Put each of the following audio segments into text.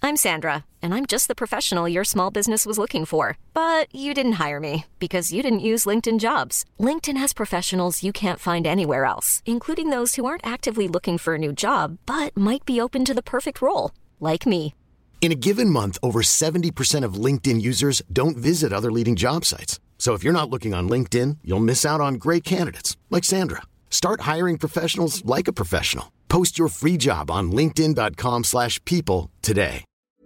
I'm Sandra, and I'm just the professional your small business was looking for. But you didn't hire me because you didn't use LinkedIn Jobs. LinkedIn has professionals you can't find anywhere else, including those who aren't actively looking for a new job, but might be open to the perfect role, like me. In a given month, over 70% of LinkedIn users don't visit other leading job sites. So if you're not looking on LinkedIn, you'll miss out on great candidates like Sandra. Start hiring professionals like a professional. Post your free job on linkedin.com/people today.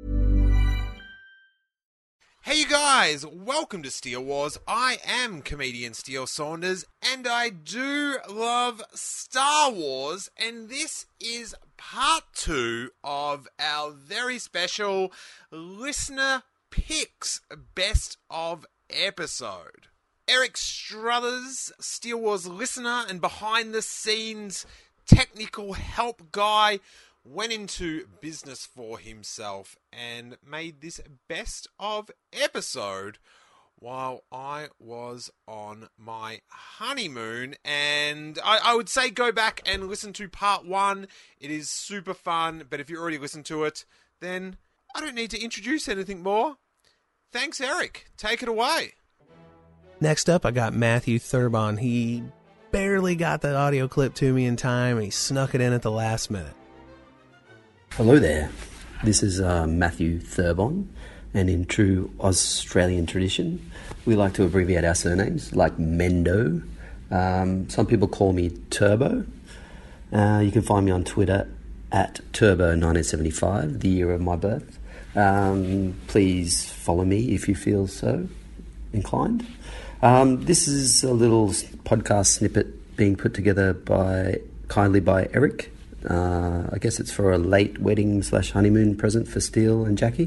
Hey you guys, welcome to Steele Wars. I am comedian Steele Saunders, and I do love Star Wars, and this is part 2 of our very special Listener Picks Best of episode. Eric Struthers, Steele Wars listener and behind-the-scenes technical help guy, went into business for himself and made this best of episode while I was on my honeymoon. And I would say go back and listen to part 1. It is super fun, but if you already listened to it, then I don't need to introduce anything more. Thanks, Eric. Take it away. Next up, I got Matthew Thurbon. He barely got the audio clip to me in time, and he snuck it in at the last minute. Hello there, this is Matthew Thurbon, and in true Australian tradition, we like to abbreviate our surnames, like Mendo. Some people call me Turbo. You can find me on Twitter at Turbo1975, the year of my birth. Please follow me if you feel so inclined. This is a little podcast snippet being put together kindly by Eric. I guess it's for a late wedding/honeymoon present for Steele and Jackie.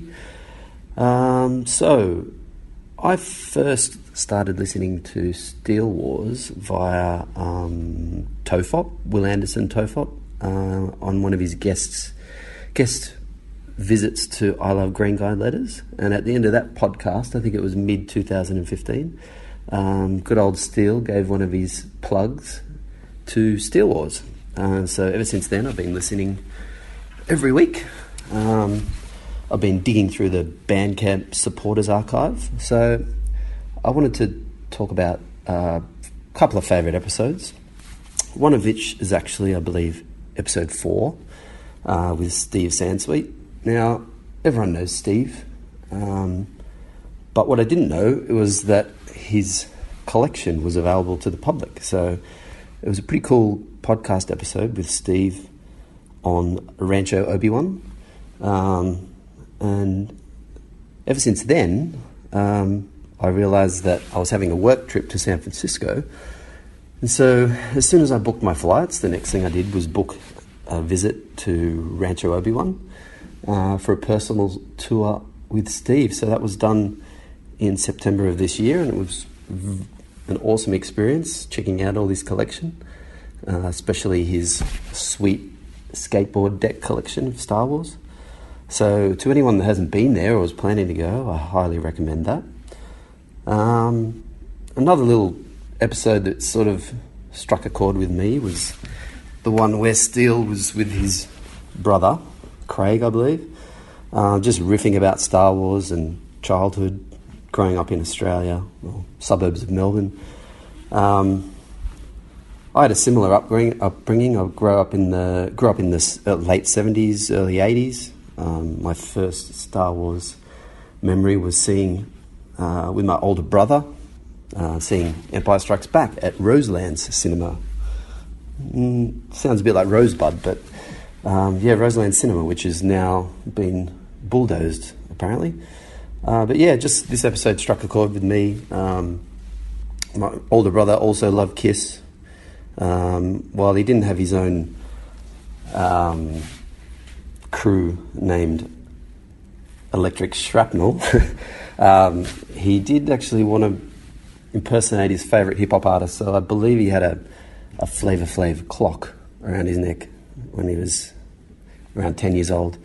So I first started listening to Steele Wars via Tofop, Will Anderson Tofop, on one of his guest visits to I Love Green Guide Letters. And at the end of that podcast, I think it was mid-2015, good old Steele gave one of his plugs to Steele Wars. So ever since then, I've been listening every week. I've been digging through the Bandcamp supporters archive. So I wanted to talk about a couple of favourite episodes. One of which is actually, I believe, episode 4 with Steve Sansweet. Now, everyone knows Steve. But what I didn't know was that his collection was available to the public. So it was a pretty cool podcast episode with Steve on Rancho Obi-Wan. And ever since then, I realised that I was having a work trip to San Francisco. And so as soon as I booked my flights, the next thing I did was book a visit to Rancho Obi-Wan for a personal tour with Steve. So that was done in September of this year, and it was an awesome experience checking out all his collection, especially his sweet skateboard deck collection of Star Wars. So to anyone that hasn't been there or is planning to go, I highly recommend that. Another little episode that sort of struck a chord with me was the one where Steele was with his brother, Craig, I believe, just riffing about Star Wars and childhood, growing up in Australia, or suburbs of Melbourne. I had a similar upbringing. I grew up in the late 70s, early 80s. My first Star Wars memory was seeing, with my older brother, seeing Empire Strikes Back at Roseland's Cinema. Sounds a bit like Rosebud, but Roseland Cinema, which has now been bulldozed, apparently. But yeah, just this episode struck a chord with me. My older brother also loved Kiss. While he didn't have his own crew named Electric Shrapnel, he did actually want to impersonate his favourite hip-hop artist, so I believe he had a Flavor Flav clock around his neck when he was around 10 years old.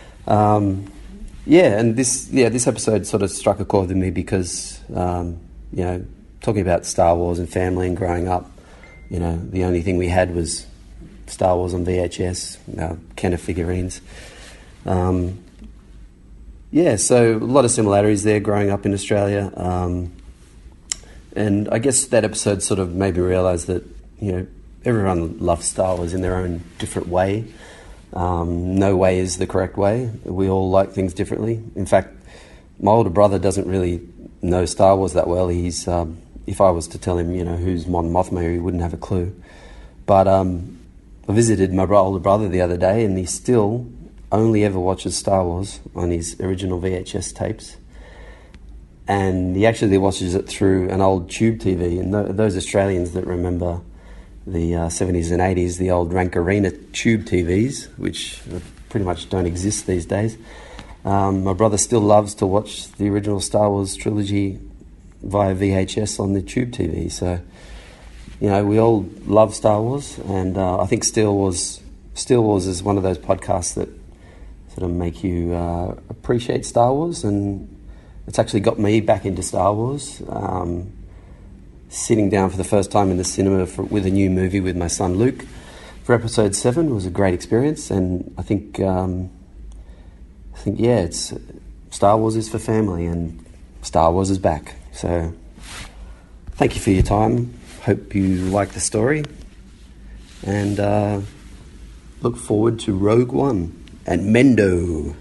And this episode sort of struck a chord with me because, talking about Star Wars and family and growing up, the only thing we had was Star Wars on VHS, can of figurines. Yeah, so a lot of similarities there growing up in Australia. And I guess that episode sort of made me realise that, everyone loves Star Wars in their own different way. No way is the correct way. We all like things differently. In fact, my older brother doesn't really know Star Wars that well. He's, if I was to tell him, who's Mon Mothma, he wouldn't have a clue. But I visited my older brother the other day, and he still only ever watches Star Wars on his original VHS tapes. And he actually watches it through an old tube TV. And those Australians that remember the 70s and 80s, the old Rank-A-Rena tube TVs, which pretty much don't exist these days. My brother still loves to watch the original Star Wars trilogy via VHS on the tube TV. So, we all love Star Wars, and I think Steel Wars is one of those podcasts that sort of make you appreciate Star Wars, and it's actually got me back into Star Wars. Sitting down for the first time in the cinema with a new movie with my son Luke for Episode 7 was a great experience, and I think it's Star Wars is for family, and Star Wars is back. So, thank you for your time. Hope you like the story, and look forward to Rogue One and Mendo.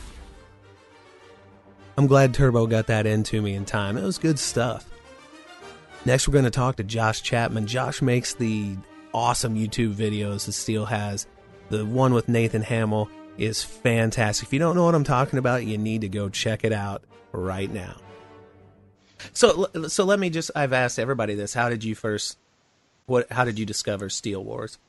I'm glad Turbo got that into me in time. It was good stuff. Next, we're going to talk to Josh Chapman. Josh makes the awesome YouTube videos that Steel has. The one with Nathan Hamill is fantastic. If you don't know what I'm talking about, you need to go check it out right now. So let me just, I've asked everybody this. How did you discover Steel Wars?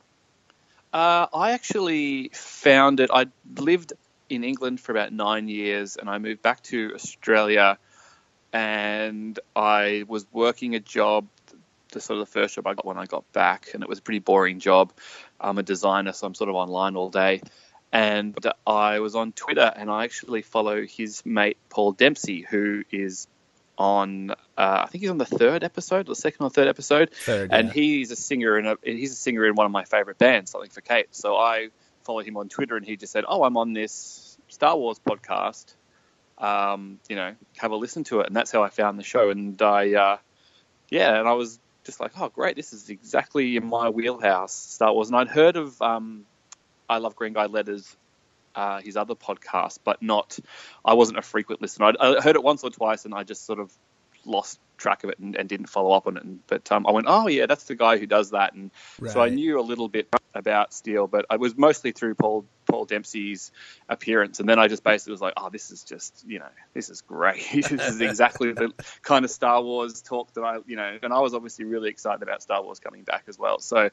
I actually found it. I lived in England for about 9 years, and I moved back to Australia, and I was working a job, the first job I got when I got back, and it was a pretty boring job. I'm a designer, so I'm sort of online all day. And I was on Twitter, and I actually follow his mate Paul Dempsey, who is on, I think he's on the second or third episode. And he's a singer in one of my favorite bands, Something for Kate. So I follow him on Twitter, and he just said, I'm on this Star Wars podcast. Have a listen to it. And that's how I found the show. And and I was just like, oh, great, this is exactly in my wheelhouse, Star Wars. And I'd heard of I Love Green Guy Letters, his other podcast, but I wasn't a frequent listener. I heard it once or twice, and I just sort of lost track of it and didn't follow up on it. But I went, oh yeah, that's the guy who does that. And right. So I knew a little bit about Steel, but I was mostly through Paul Dempsey's appearance. And then I just basically was like, oh, this is just, this is great. This is exactly the kind of Star Wars talk that and I was obviously really excited about Star Wars coming back as well. So,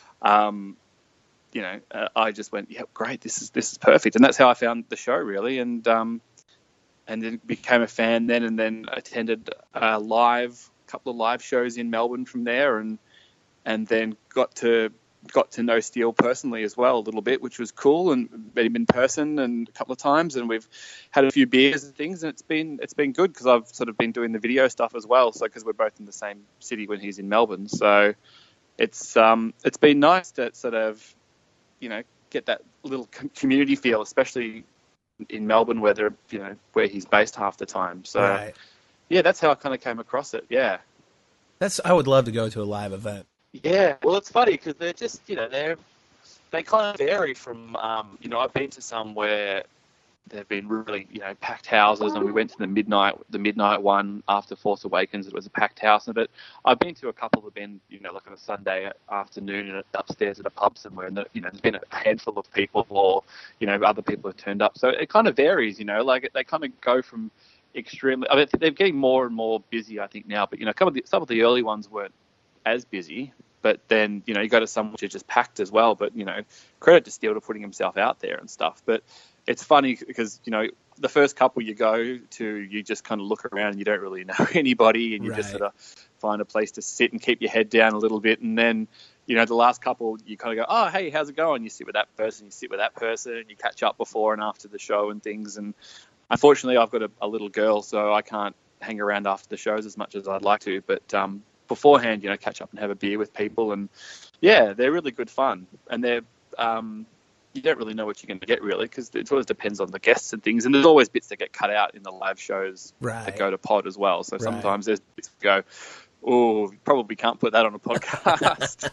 I just went, yeah, great. This is perfect. And that's how I found the show, really. And then became a fan then, and then attended a couple of live shows in Melbourne from there, and then got to know Steel personally as well a little bit, which was cool, and met him in person and a couple of times, and we've had a few beers and things, and it's been good because I've sort of been doing the video stuff as well. So because we're both in the same city when he's in Melbourne, so it's been nice to sort of get that little community feel, especially in Melbourne, where where he's based half the time. So, right. Yeah, that's how I kind of came across it. Yeah, I would love to go to a live event. Yeah, well, it's funny because they're just they kind of vary from I've been to some where they've been really packed houses, and we went to the midnight one after Force Awakens. It was a packed house, but I've been to a couple that have been like on a Sunday afternoon and upstairs at a pub somewhere, and there's been a handful of people, or other people have turned up. So it kind of varies, like they kind of go from extremely. I mean, they're getting more and more busy, I think, now. But some of the early ones weren't as busy. But then you go to some which are just packed as well. But credit to Steel to putting himself out there and stuff. But it's funny because, the first couple you go to, you just kind of look around and you don't really know anybody, and you right. just sort of find a place to sit and keep your head down a little bit. And then, the last couple, you kind of go, oh, hey, how's it going? You sit with that person, and you catch up before and after the show and things. And unfortunately, I've got a little girl, so I can't hang around after the shows as much as I'd like to. But beforehand, catch up and have a beer with people. And, yeah, they're really good fun. And they're... you don't really know what you're going to get, really, because it always depends on the guests and things. And there's always bits that get cut out in the live shows that go to pod as well. So sometimes there's bits that go, oh, probably can't put that on a podcast.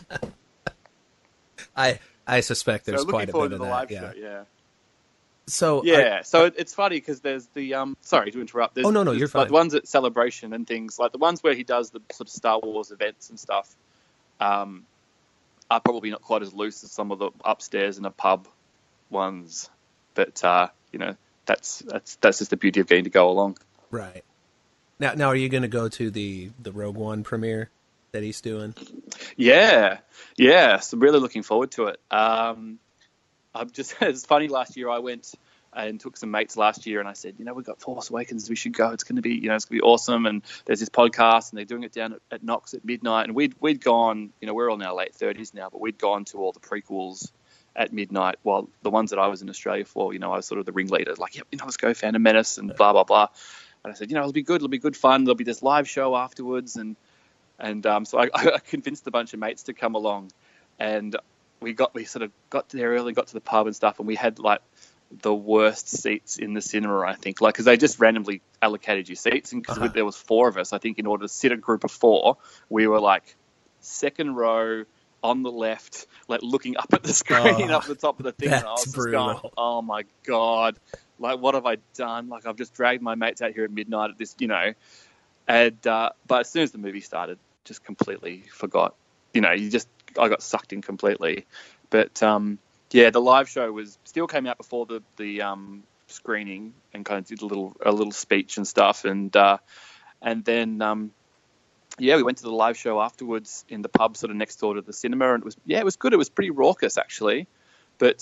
I suspect there's quite a bit of the that. Live show, yeah. So so it's funny because there's the sorry to interrupt. There's, no, you're fine. Like the ones at Celebration and things, like the ones where he does the sort of Star Wars events and stuff, are probably not quite as loose as some of the upstairs in a pub ones. But that's just the beauty of getting to go along. Right. Now, are you going to go to the Rogue One premiere that he's doing? Yeah. So really looking forward to it. It's funny, last year I went and took some mates last year, and I said, we've got Force Awakens, we should go. It's going to be, it's going to be awesome. And there's this podcast, and they're doing it down at Knox at midnight. And we'd gone, we're all now late 30s now, but we'd gone to all the prequels at midnight. While the ones that I was in Australia for, I was sort of the ringleader, like, let's go, Phantom Menace and blah blah blah. And I said, it'll be good fun. There'll be this live show afterwards, and so I convinced a bunch of mates to come along, and we sort of got there early, got to the pub and stuff, and we had like the worst seats in the cinema, I think, because they just randomly allocated you seats, and because there was 4 of us, I think in order to sit a group of 4, we were like second row on the left, like looking up at the screen, up the top of the thing, and I was just going, oh my God, like what have I done? Like I've just dragged my mates out here at midnight at this, and but as soon as the movie started, just completely forgot, I got sucked in completely. But the live show still came out before the screening and kind of did a little speech and stuff, and then we went to the live show afterwards in the pub sort of next door to the cinema, and it was good. It was pretty raucous actually, but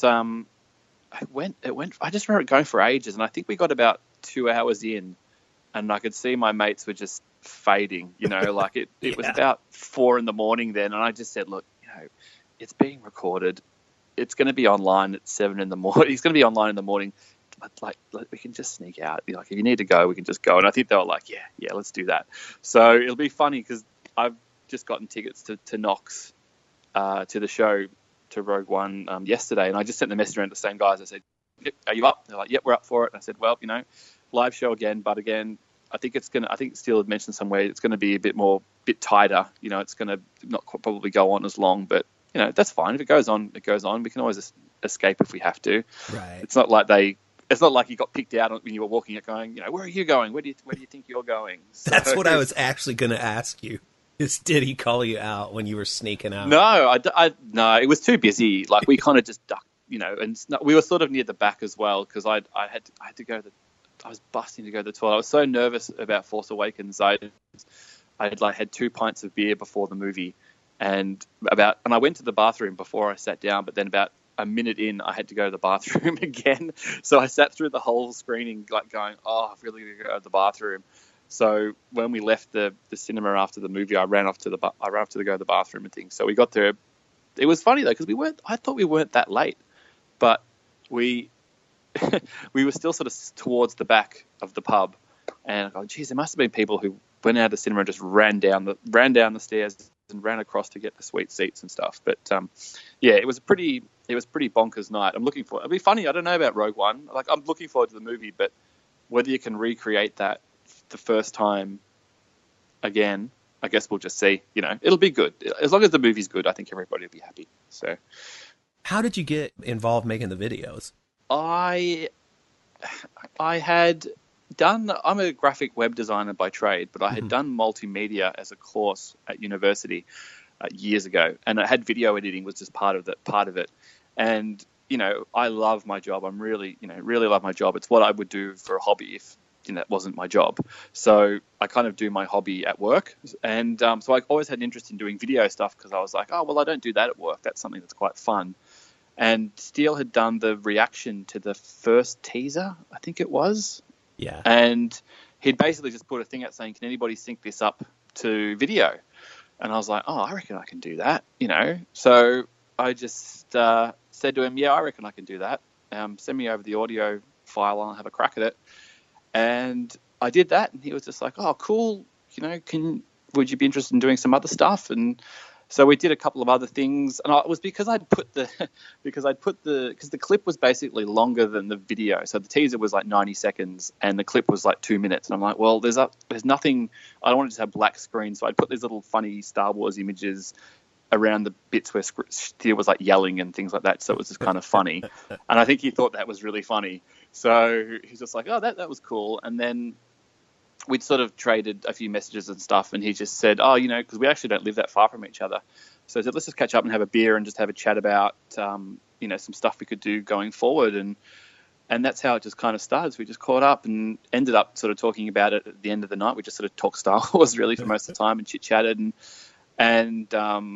I just remember it going for ages, and I think we got about 2 hours in, and I could see my mates were just fading, like it was about 4 a.m. then, and I just said, look, it's being recorded. It's going to be online at 7 a.m. It's going to be online in the morning. Like we can just sneak out. Like if you need to go, we can just go. And I think they were like, yeah, let's do that. So it'll be funny because I've just gotten tickets to Knox, to the show, to Rogue One yesterday, and I just sent the message around to the same guys. I said, yep, are you up? They're like, yep, we're up for it. And I said, well, live show again, but again, I think Steele had mentioned somewhere it's going to be a bit tighter. It's going to not probably go on as long, but that's fine. If it goes on, it goes on. We can always escape if we have to. Right. It's not like you got picked out when you were walking it going, where are you going? Where do you think you're going? So, that's what I was actually going to ask you. Did he call you out when you were sneaking out? No, no, it was too busy. Like we kind of just ducked, and we were sort of near the back as well, because I had to go I was busting to go to the toilet. I was so nervous about Force Awakens. I had 2 pints of beer before the movie, and I went to the bathroom before I sat down, but then about a minute in, I had to go to the bathroom again. So I sat through the whole screening, like going, oh, I've really got to go to the bathroom. So when we left the cinema after the movie, I ran off to go to the bathroom and things. So we got there. It was funny though, because I thought we weren't that late, but we were still sort of towards the back of the pub, and I go, geez, there must have been people who went out of the cinema and just ran down the stairs and ran across to get the sweet seats and stuff. But it was a pretty bonkers night. It'll be funny. I don't know about Rogue One. Like I'm looking forward to the movie, but whether you can recreate that the first time again, I guess we'll just see. It'll be good. As long as the movie's good, I think everybody will be happy. So, how did you get involved making the videos? I had done. I'm a graphic web designer by trade, but I had done multimedia as a course at university years ago, and I had video editing was just part of it. And I love my job. I'm really love my job. It's what I would do for a hobby if that wasn't my job. So I kind of do my hobby at work, and so I always had an interest in doing video stuff, because I was like, oh well, I don't do that at work. That's something that's quite fun. And Steele had done the reaction to the first teaser, I think it was. Yeah. And he'd basically just put a thing out saying, can anybody sync this up to video? And I was like, oh, I reckon I can do that, So I just said to him, yeah, I reckon I can do that. Send me over the audio file and I'll have a crack at it. And I did that, and he was just like, oh, cool, would you be interested in doing some other stuff? And So we did a couple of other things, and it was because the clip was basically longer than the video. So the teaser was like 90 seconds, and the clip was like 2 minutes. And I'm like, well, there's nothing. I don't want to just have black screen, so I'd put these little funny Star Wars images around the bits where Steele was like yelling and things like that. So it was just kind of funny, and I think he thought that was really funny. So he's just like, oh, that was cool, and then we'd sort of traded a few messages and stuff, and he just said, oh, because we actually don't live that far from each other. So I said, let's just catch up and have a beer and just have a chat about, some stuff we could do going forward. And that's how it just kind of started. So we just caught up and ended up sort of talking about it at the end of the night. We just sort of talked Star Wars really for most of the time and chit-chatted. And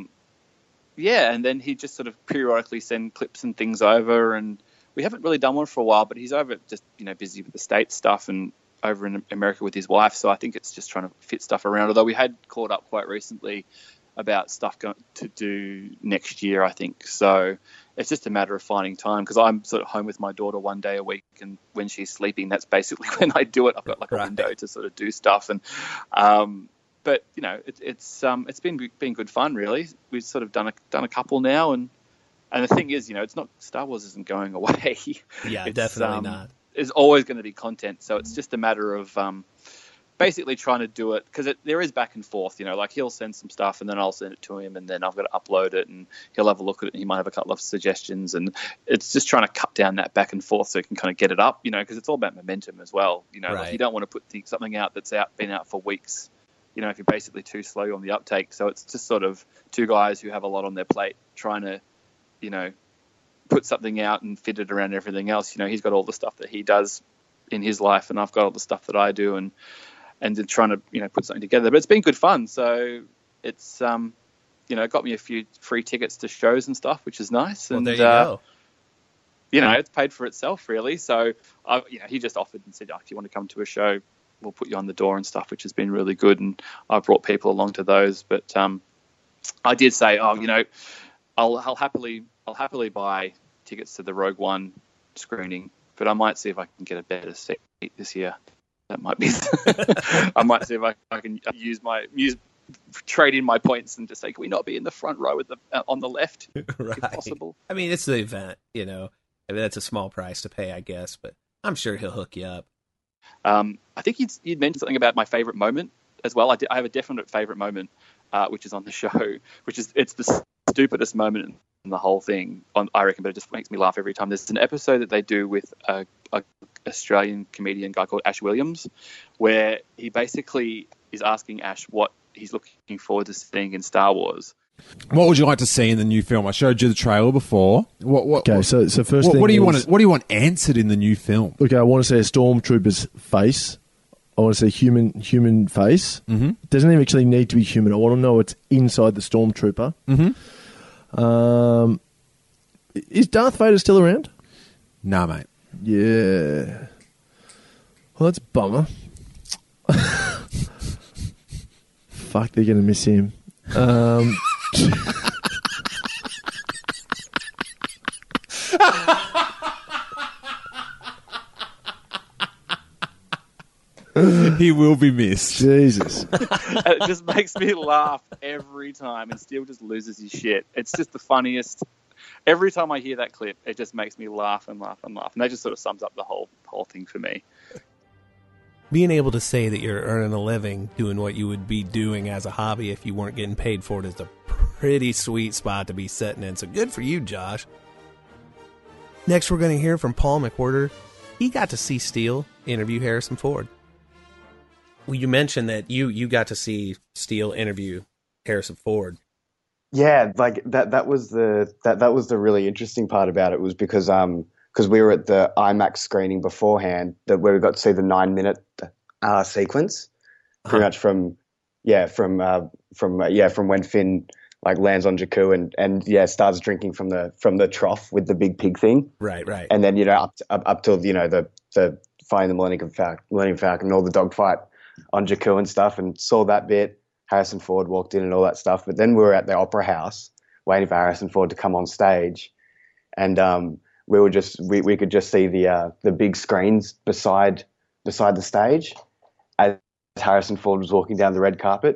then he just sort of periodically send clips and things over. And we haven't really done one for a while, but he's over just, busy with the States stuff and over in America with his wife, so I think it's just trying to fit stuff around. Although we had caught up quite recently about stuff going to do next year, I think. So it's just a matter of finding time, because I'm sort of home with my daughter one day a week, and when she's sleeping, that's basically when I do it. I've got like a window to sort of do stuff, and but it's been good fun, really. We've sort of done a couple now, and the thing is, it's not, Star Wars isn't going away. Yeah, definitely not. There's always going to be content, so it's just a matter of basically trying to do it, because there is back and forth. Like he'll send some stuff, and then I'll send it to him, and then I've got to upload it, and he'll have a look at it, and he might have a couple of suggestions, and it's just trying to cut down that back and forth so he can kind of get it up, because it's all about momentum as well. Right. Like you don't want to put something out that's been out for weeks. If you're basically too slow on the uptake, so it's just sort of two guys who have a lot on their plate trying to, put something out and fit it around everything else. He's got all the stuff that he does in his life, and I've got all the stuff that I do, and then trying to put something together. But it's been good fun. So it's got me a few free tickets to shows and stuff, which is nice. Well, and there you go. It's paid for itself, really. So he just offered and said, "Oh, if you want to come to a show, we'll put you on the door and stuff," which has been really good. And I've brought people along to those. But I did say, I'll happily buy tickets to the Rogue One screening, but I might see if I can get a better seat this year. That might be. I might see if I can trade in my points and just say, can we not be in the front row on the left, right. if possible? I mean, it's the event, I mean, that's a small price to pay, I guess, but I'm sure he'll hook you up. I think you'd mentioned something about my favorite moment as well. I have a definite favorite moment, which is on the show, it's the stupidest moment in the whole thing, I reckon, but it just makes me laugh every time. There's an episode that they do with a Australian comedian guy called Ash Williams, where he basically is asking Ash what he's looking forward to seeing in Star Wars. What would you like to see in the new film? I showed you the trailer before. So first thing, what do you want answered in the new film? Okay, I want to see a stormtrooper's face. I want to see human face. Mm-hmm. It doesn't even actually need to be human. I want to know what's inside the stormtrooper. Mm-hmm. Is Darth Vader still around? Nah, mate. Yeah. Well, that's a bummer. Fuck, they're going to miss him. He will be missed. Jesus. It just makes me laugh every time, and Steele just loses his shit. It's just the funniest. Every time I hear that clip, it just makes me laugh and laugh and laugh. And that just sort of sums up the whole thing for me. Being able to say that you're earning a living doing what you would be doing as a hobby if you weren't getting paid for it is a pretty sweet spot to be sitting in. So good for you, Josh. Next, we're going to hear from Paul McWhirter. He got to see Steele interview Harrison Ford. Well, you mentioned that you got to see Steele interview Harrison Ford. Yeah, like that was the really interesting part about it, was because we were at the IMAX screening beforehand, where we got to see the 9-minute sequence, pretty much from when Finn like lands on Jakku and starts drinking from the trough with the big pig thing. Right. And then up till the finding the Millennium Falcon and all the dogfight on Jakku and stuff, and saw that bit. Harrison Ford walked in and all that stuff. But then we were at the Opera House waiting for Harrison Ford to come on stage, and we could just see the big screens beside the stage as Harrison Ford was walking down the red carpet.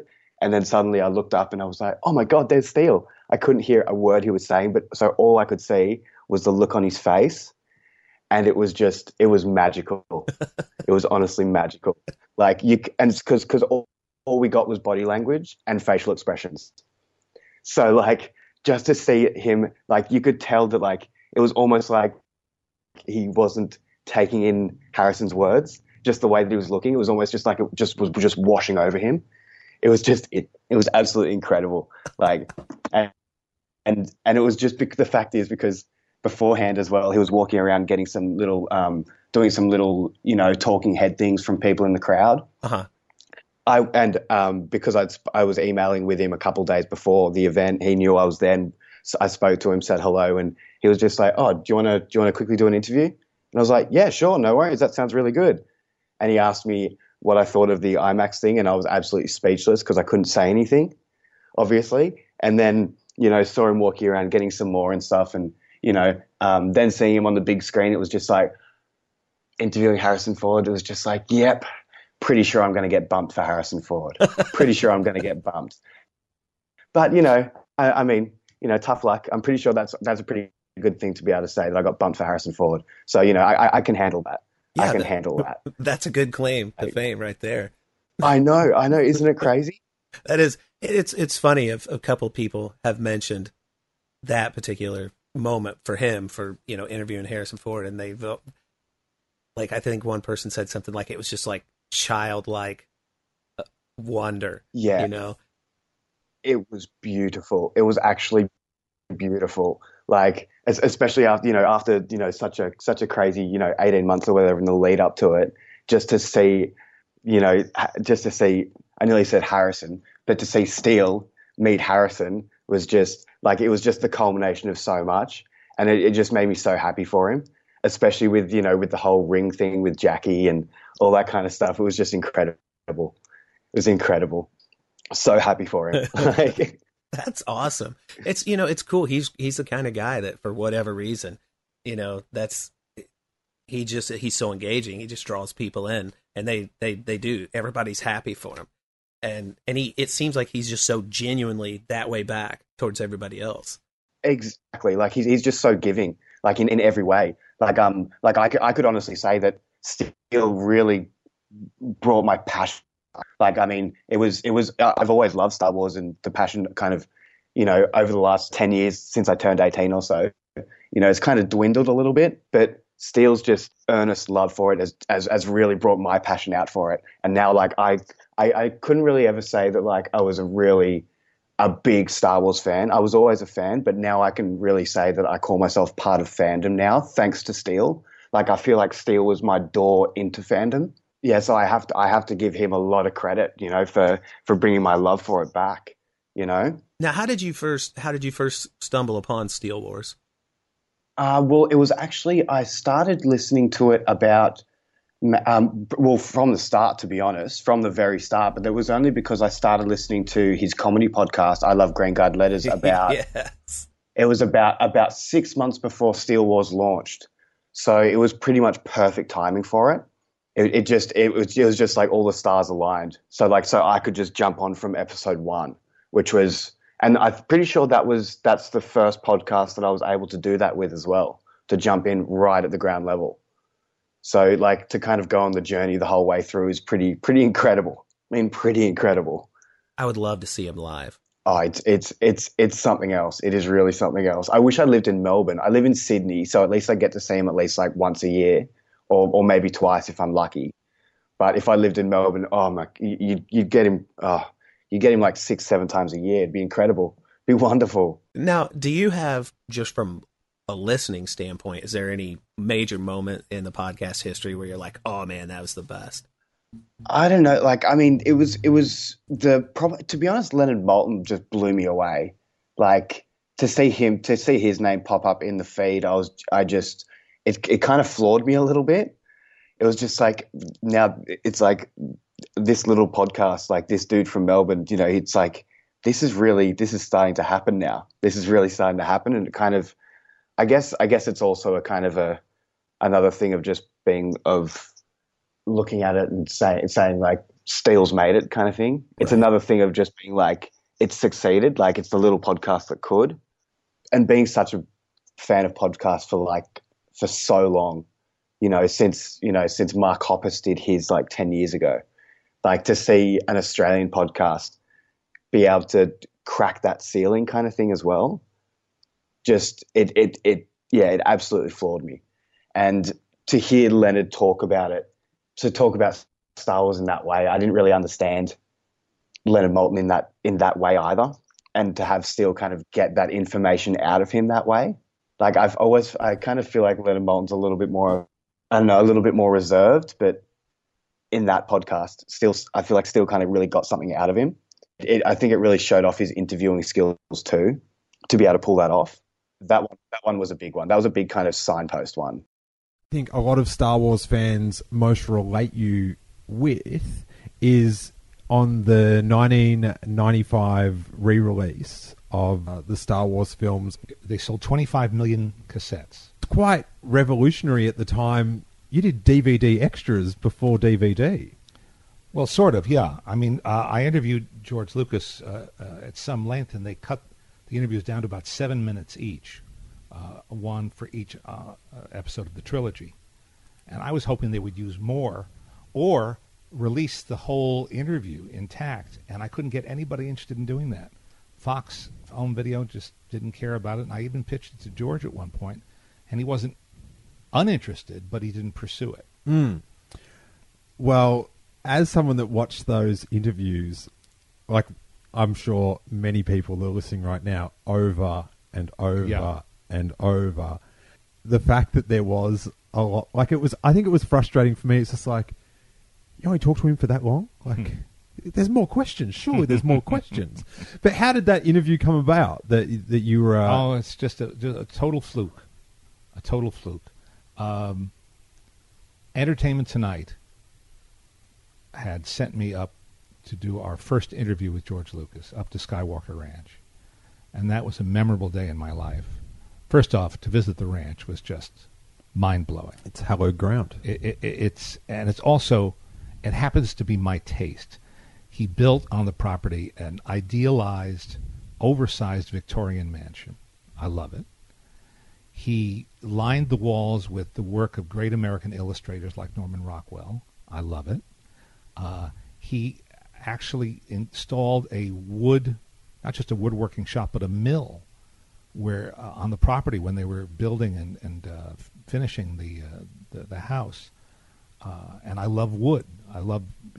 And then suddenly I looked up and I was like, oh my God, there's Steele. I couldn't hear a word he was saying, but so all I could see was the look on his face. And it was magical. It was honestly magical. Like and it's because all we got was body language and facial expressions. So like, just to see him, like you could tell that like, it was almost like he wasn't taking in Harrison's words, just the way that he was looking. It was almost just like it was just washing over him. It was just, it was absolutely incredible. Like, and it was just, the fact is because beforehand as well, he was walking around getting some little, doing some little, talking head things from people in the crowd. Uh-huh. Because I was emailing with him a couple of days before the event, he knew I was there. And so I spoke to him, said hello, and he was just like, "Oh, do you want to quickly do an interview?" And I was like, "Yeah, sure, no worries. That sounds really good." And he asked me what I thought of the IMAX thing, and I was absolutely speechless because I couldn't say anything, obviously. And then saw him walking around getting some more and stuff, and then seeing him on the big screen, it was just like interviewing Harrison Ford. It was just like, yep. Pretty sure I'm going to get bumped for Harrison Ford. Pretty sure I'm going to get bumped. But, I mean, tough luck. I'm pretty sure that's a pretty good thing to be able to say that I got bumped for Harrison Ford. So, I can handle that. Yeah, I can handle that. That's a good claim to fame right there. I know. Isn't it crazy? That is, it's funny. A couple people have mentioned that particular moment for him for, interviewing Harrison Ford. And they've, like, I think one person said something like it was just like, childlike wonder. Yeah. It was beautiful. It was actually beautiful. Like, especially after such a crazy 18 months or whatever in the lead up to it, just to see I nearly said Harrison, but to see Steele meet Harrison was just like, it was just the culmination of so much, and it just made me so happy for him, especially with with the whole ring thing with Jackie and all that kind of stuff. It was just incredible. It was incredible. So happy for him. That's awesome. It's, it's cool. He's the kind of guy that for whatever reason, he's so engaging. He just draws people in, and they do. Everybody's happy for him. And it seems like he's just so genuinely that way back towards everybody else. Exactly. Like he's just so giving, like in every way. Like I could honestly say that Steele really brought my passion. Like, I mean, it was I've always loved Star Wars, and the passion kind of, over the last 10 years since I turned 18 or so, it's kind of dwindled a little bit, but Steele's just earnest love for it has really brought my passion out for it. And now, like, I couldn't really ever say that, like, I was a big Star Wars fan. I was always a fan, but now I can really say that I call myself part of fandom now, thanks to Steele. Like, I feel like Steele was my door into fandom. Yeah, so I have to give him a lot of credit, for bringing my love for it back, Now, how did you first stumble upon Steele Wars? Well, it was actually, I started listening to it about, from the start, to be honest, from the very start. But it was only because I started listening to his comedy podcast, I Love Green Guide Letters, about. Yes. It was about 6 months before Steele Wars launched, so it was pretty much perfect timing for it. It was just like all the stars aligned. So I could just jump on from episode 1, which was, and I'm pretty sure that's the first podcast that I was able to do that with as well, to jump in right at the ground level. So like to kind of go on the journey the whole way through is pretty incredible. I mean, pretty incredible. I would love to see him live. Oh, it's something else. It is really something else. I wish I lived in Melbourne. I live in Sydney, so at least I get to see him at least like once a year, or maybe twice if I'm lucky. But if I lived in Melbourne, oh my, you'd get him. You get him like 6-7 times a year. It'd be incredible. It'd be wonderful. Now, do you have, just from a listening standpoint, is there any major moment in the podcast history where you're like, oh man, that was the best? I don't know. Like, I mean, it was to be honest, Leonard Maltin just blew me away. Like to see his name pop up in the feed, it kind of floored me a little bit. It was just like, now it's like this little podcast, like this dude from Melbourne, it's like, this is starting to happen now. This is really starting to happen. And it kind of, I guess it's also a kind of another thing of just looking at it and saying like, Steele's made it kind of thing. It's another thing of just being like, it's succeeded, like it's the little podcast that could. And being such a fan of podcasts for so long, since Mark Hoppus did his like 10 years ago, like to see an Australian podcast be able to crack that ceiling kind of thing as well. Just it absolutely floored me. And to hear Leonard talk about it, to talk about Star Wars in that way, I didn't really understand Leonard Maltin in that way either. And to have Steele kind of get that information out of him that way. Like I kind of feel like Leonard Maltin's a little bit more reserved, but in that podcast, I feel like Steele kind of really got something out of him. I think it really showed off his interviewing skills too, to be able to pull that off. That one was a big one. That was a big kind of signpost one. I think a lot of Star Wars fans most relate you with is on the 1995 re-release of the Star Wars films. They sold 25 million cassettes. It's quite revolutionary at the time. You did DVD extras before DVD. Well, sort of, yeah. I mean, I interviewed George Lucas at some length, and they cut the interviews down to about 7 minutes each, one for each episode of the trilogy. And I was hoping they would use more or release the whole interview intact, and I couldn't get anybody interested in doing that. Fox Home Video just didn't care about it, and I even pitched it to George at one point, and he wasn't uninterested, but he didn't pursue it. Mm. Well, as someone that watched those interviews, like I'm sure many people are listening right now, over and over and over, the fact that there was a lot, like I think it was frustrating for me. It's just like, you only talked to him for that long? Like, there's more questions. Surely there's more questions. But how did that interview come about that you were... it's just a total fluke. A total fluke. Entertainment Tonight had sent me up to do our first interview with George Lucas up to Skywalker Ranch. And that was a memorable day in my life. First off, to visit the ranch was just mind-blowing. It's hallowed ground. It's also, it happens to be my taste. He built on the property an idealized, oversized Victorian mansion. I love it. He lined the walls with the work of great American illustrators like Norman Rockwell. I love it. He actually installed a not just a woodworking shop, but a mill where on the property when they were building and finishing the house. And I love wood. I love,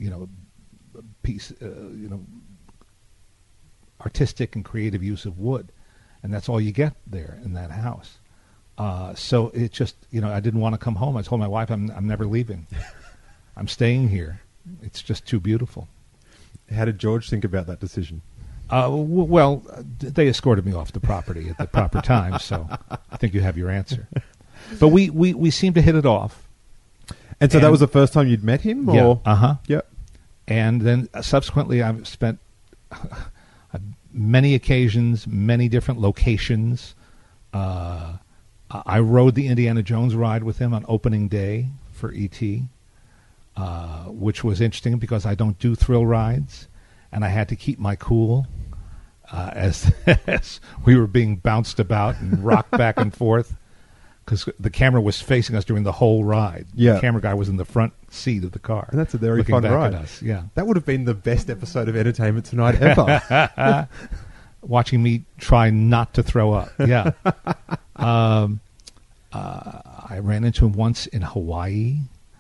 artistic and creative use of wood. And that's all you get there in that house. So it just, I didn't want to come home. I told my wife, I'm never leaving. I'm staying here. It's just too beautiful. How did George think about that decision? Well, they escorted me off the property at the proper time, so I think you have your answer. But we seemed to hit it off. And so that was the first time you'd met him? Or? Yeah. Uh-huh. Yep. And then subsequently I've spent many occasions, many different locations. I rode the Indiana Jones ride with him on opening day for E.T., which was interesting because I don't do thrill rides, and I had to keep my cool as we were being bounced about and rocked back and forth because the camera was facing us during the whole ride. Yeah. The camera guy was in the front seat of the car. And that's a very looking fun back ride. at us. Yeah. That would have been the best episode of Entertainment Tonight ever. Watching me try not to throw up. Yeah. I ran into him once in Hawaii.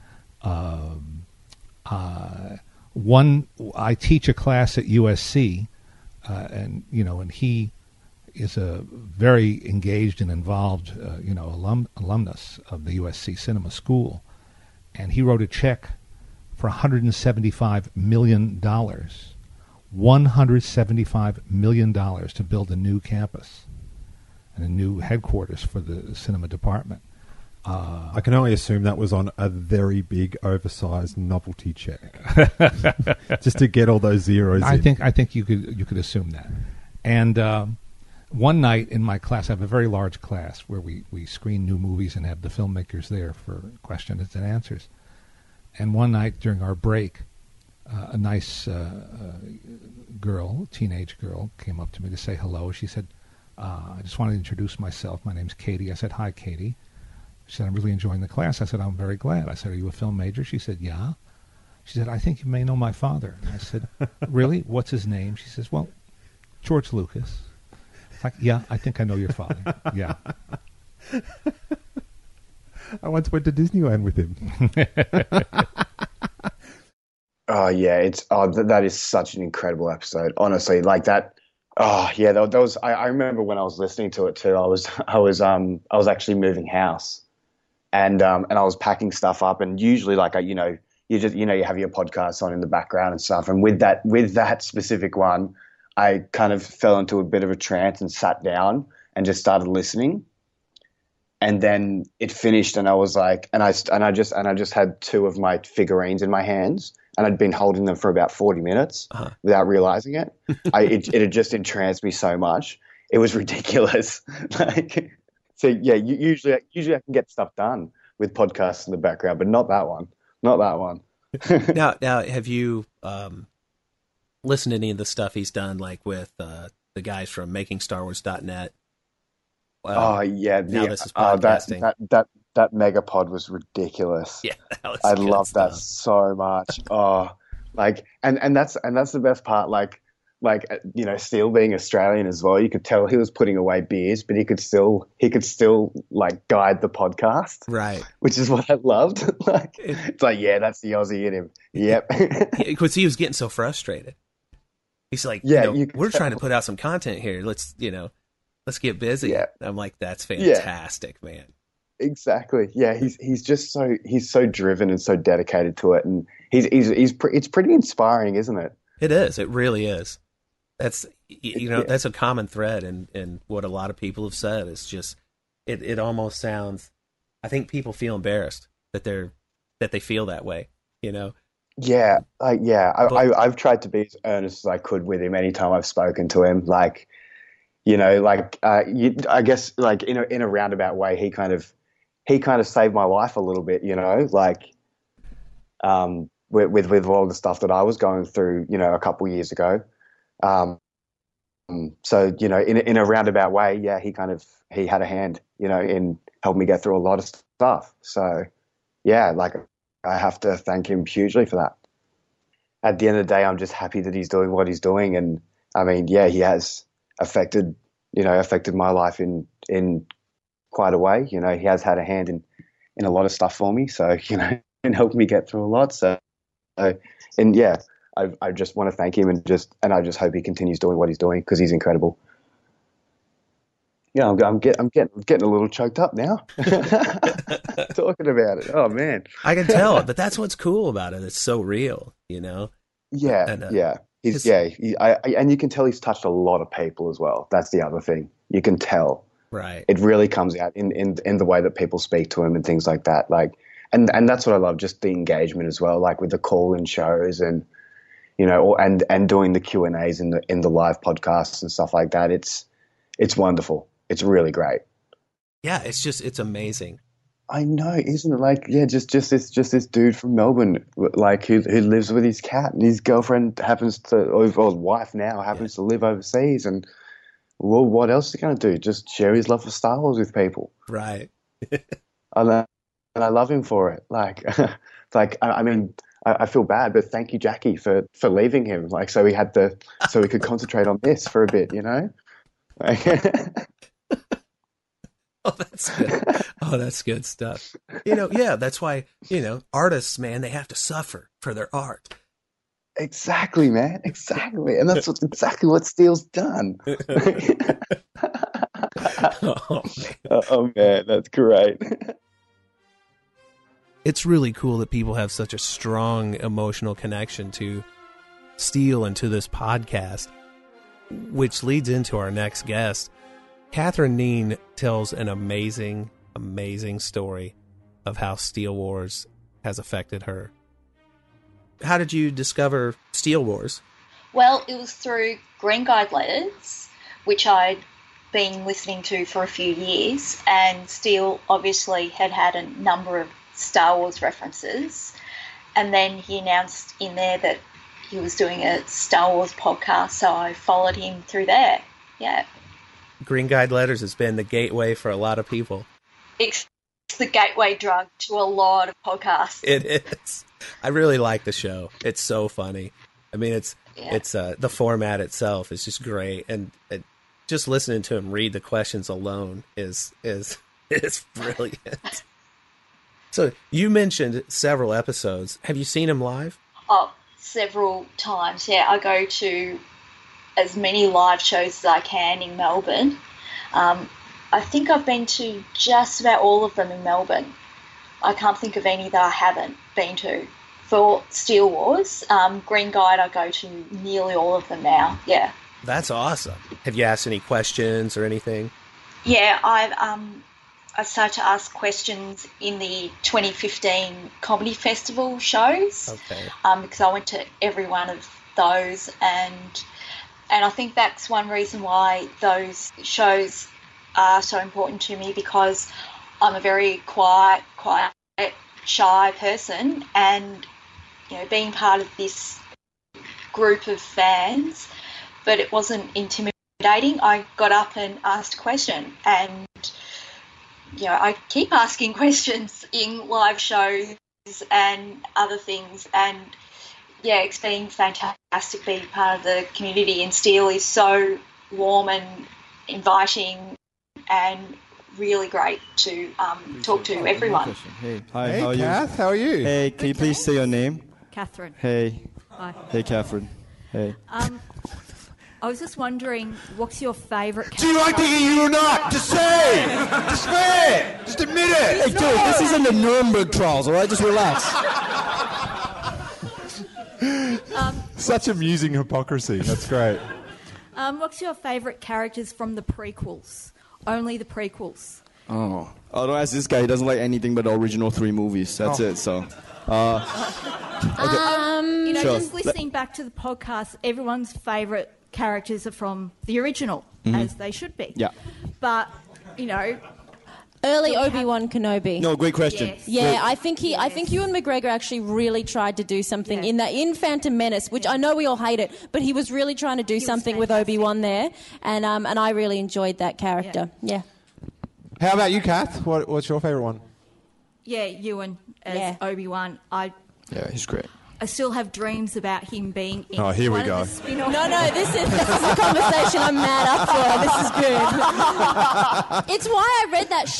I teach a class at USC, and he is a very engaged and involved, alumnus of the USC Cinema School, and he wrote a check for $175 million, $175 million to build a new campus and a new headquarters for the cinema department. I can only assume that was on a very big, oversized novelty check, just to get all those zeros. I think you could assume that. And one night in my class, I have a very large class where we screen new movies and have the filmmakers there for questions and answers. And one night during our break, a nice girl, teenage girl, came up to me to say hello. She said, I just wanted to introduce myself. My name's Katie. I said, hi, Katie. She said, I'm really enjoying the class. I said, I'm very glad. I said, are you a film major? She said, yeah. She said, I think you may know my father. I said, really? What's his name? She says, well, George Lucas. It's like, yeah, I think I know your father. Yeah. I once went to Disneyland with him. Oh yeah, that is such an incredible episode. Honestly, like that. Oh yeah, that was. I remember when I was listening to it too. I was actually moving house, and I was packing stuff up. And usually, like you have your podcast on in the background and stuff. And with that specific one, I kind of fell into a bit of a trance and sat down and just started listening. And then it finished, and I was like, and I just had two of my figurines in my hands, and I'd been holding them for about 40 minutes without realizing it. It had just entranced me so much. It was ridiculous. So yeah, usually I can get stuff done with podcasts in the background, but not that one. Not that one. Now, have you listened to any of the stuff he's done, like with the guys from MakingStarWars.net? Oh yeah, now this is podcasting. That Megapod was ridiculous. Yeah, I love that so much. Oh, and that's the best part. Like Steele being Australian as well, you could tell he was putting away beers, but he could still like guide the podcast, right? Which is what I loved. It's like, yeah, that's the Aussie in him. Yep, because he was getting so frustrated. He's like, yeah, we're trying to put out some content here. Let's get busy. Yeah. I'm like, that's fantastic, man. Exactly. Yeah, he's so driven and so dedicated to it, and it's pretty inspiring, isn't it? It is. It really is. That's that's a common thread in what a lot of people have said. It's just it almost sounds. I think people feel embarrassed that they feel that way. Yeah, I've tried to be as earnest as I could with him anytime I've spoken to him. I guess like in a roundabout way, he kind of saved my life a little bit, with all the stuff that I was going through, a couple years ago. So in a roundabout way, yeah, he had a hand, in helping me get through a lot of stuff. So yeah, I have to thank him hugely for that. At the end of the day, I'm just happy that he's doing what he's doing, and I mean, yeah, he has affected my life in quite a way. He has had a hand in a lot of stuff for me. So, and helped me get through a lot. So, and yeah, I just want to thank him and I just hope he continues doing what he's doing because he's incredible. Yeah, I'm getting a little choked up now talking about it. Oh man, I can tell it, but that's what's cool about it. It's so real, Yeah, and, yeah. And you can tell he's touched a lot of people as well. That's the other thing. You can tell. Right. It really comes out in the way that people speak to him and things like that. And that's what I love, just the engagement as well, like with the call-in shows and, and doing the Q&As in the live podcasts and stuff like that. It's wonderful. It's really great. Yeah, it's amazing. I know, isn't it? Just this dude from Melbourne, who lives with his cat, and his girlfriend or his wife now happens to live overseas, and well, what else is he going to do? Just share his love for Star Wars with people, right? And I love him for it. I mean, I feel bad, but thank you, Jackie, for leaving him, so he could concentrate on this for a bit, Oh, that's good. Oh, that's good stuff. Yeah, that's why, artists, man, they have to suffer for their art. Exactly, man. Exactly. And that's exactly what Steele's done. Oh, man, that's great. It's really cool that people have such a strong emotional connection to Steele and to this podcast, which leads into our next guest. Catherine Neen tells an amazing, amazing story of how Steele Wars has affected her. How did you discover Steele Wars? Well, it was through Green Guide Letters, which I'd been listening to for a few years, and Steele obviously had a number of Star Wars references. And then he announced in there that he was doing a Star Wars podcast, so I followed him through there. Yeah. Green Guide Letters has been the gateway for a lot of people. It's the gateway drug to a lot of podcasts. It is. I really like the show. It's so funny. I mean, it's the format itself is just great, and just listening to him read the questions alone is brilliant. So you mentioned several episodes. Have you seen him live? Oh, several times. Yeah, I go to as many live shows as I can in Melbourne. I think I've been to just about all of them in Melbourne. I can't think of any that I haven't been to. For Steele Wars, Green Guide, I go to nearly all of them now. Yeah. That's awesome. Have you asked any questions or anything? Yeah, I started to ask questions in the 2015 Comedy Festival shows. Okay. Because I went to every one of those, and I think that's one reason why those shows are so important to me, because I'm a very quiet, shy person, and being part of this group of fans, but it wasn't intimidating. I got up and asked a question, and I keep asking questions in live shows and other things, and it's been fantastic being part of the community, and Steele is so warm and inviting and really great to talk to everyone. Hey, Hi, hey, how are you? Kath, how are you? Hey, can you please say your name? Catherine. Hey. Hi. Hey, Catherine. Hey. I was just wondering, what's your favourite character? Do you like the EU or not? Just say! Just say it! Just admit it! Hey, dude, this isn't the Nuremberg trials, all right? Just relax. Such amusing hypocrisy. That's great. What's your favourite characters from the prequels? Only the prequels. Oh, don't ask this guy. He doesn't like anything but the original 3 movies. That's it, so... Okay. Sure. Just listening back to the podcast, everyone's favourite characters are from the original, as they should be. Yeah. But, early Obi-Wan Kenobi. No, great question. Yes. Yeah, I think Ewan McGregor actually really tried to do something in Phantom Menace, which I know we all hate it, but he was really trying to do something with Obi-Wan there, and I really enjoyed that character. Yeah. How about you, Kath? What's your favourite one? Yeah, Ewan as Obi-Wan. Yeah, he's great. I still have dreams about him being in here we one go. of the spin-off. No, this is a conversation I'm mad up for. This is good. It's why I read that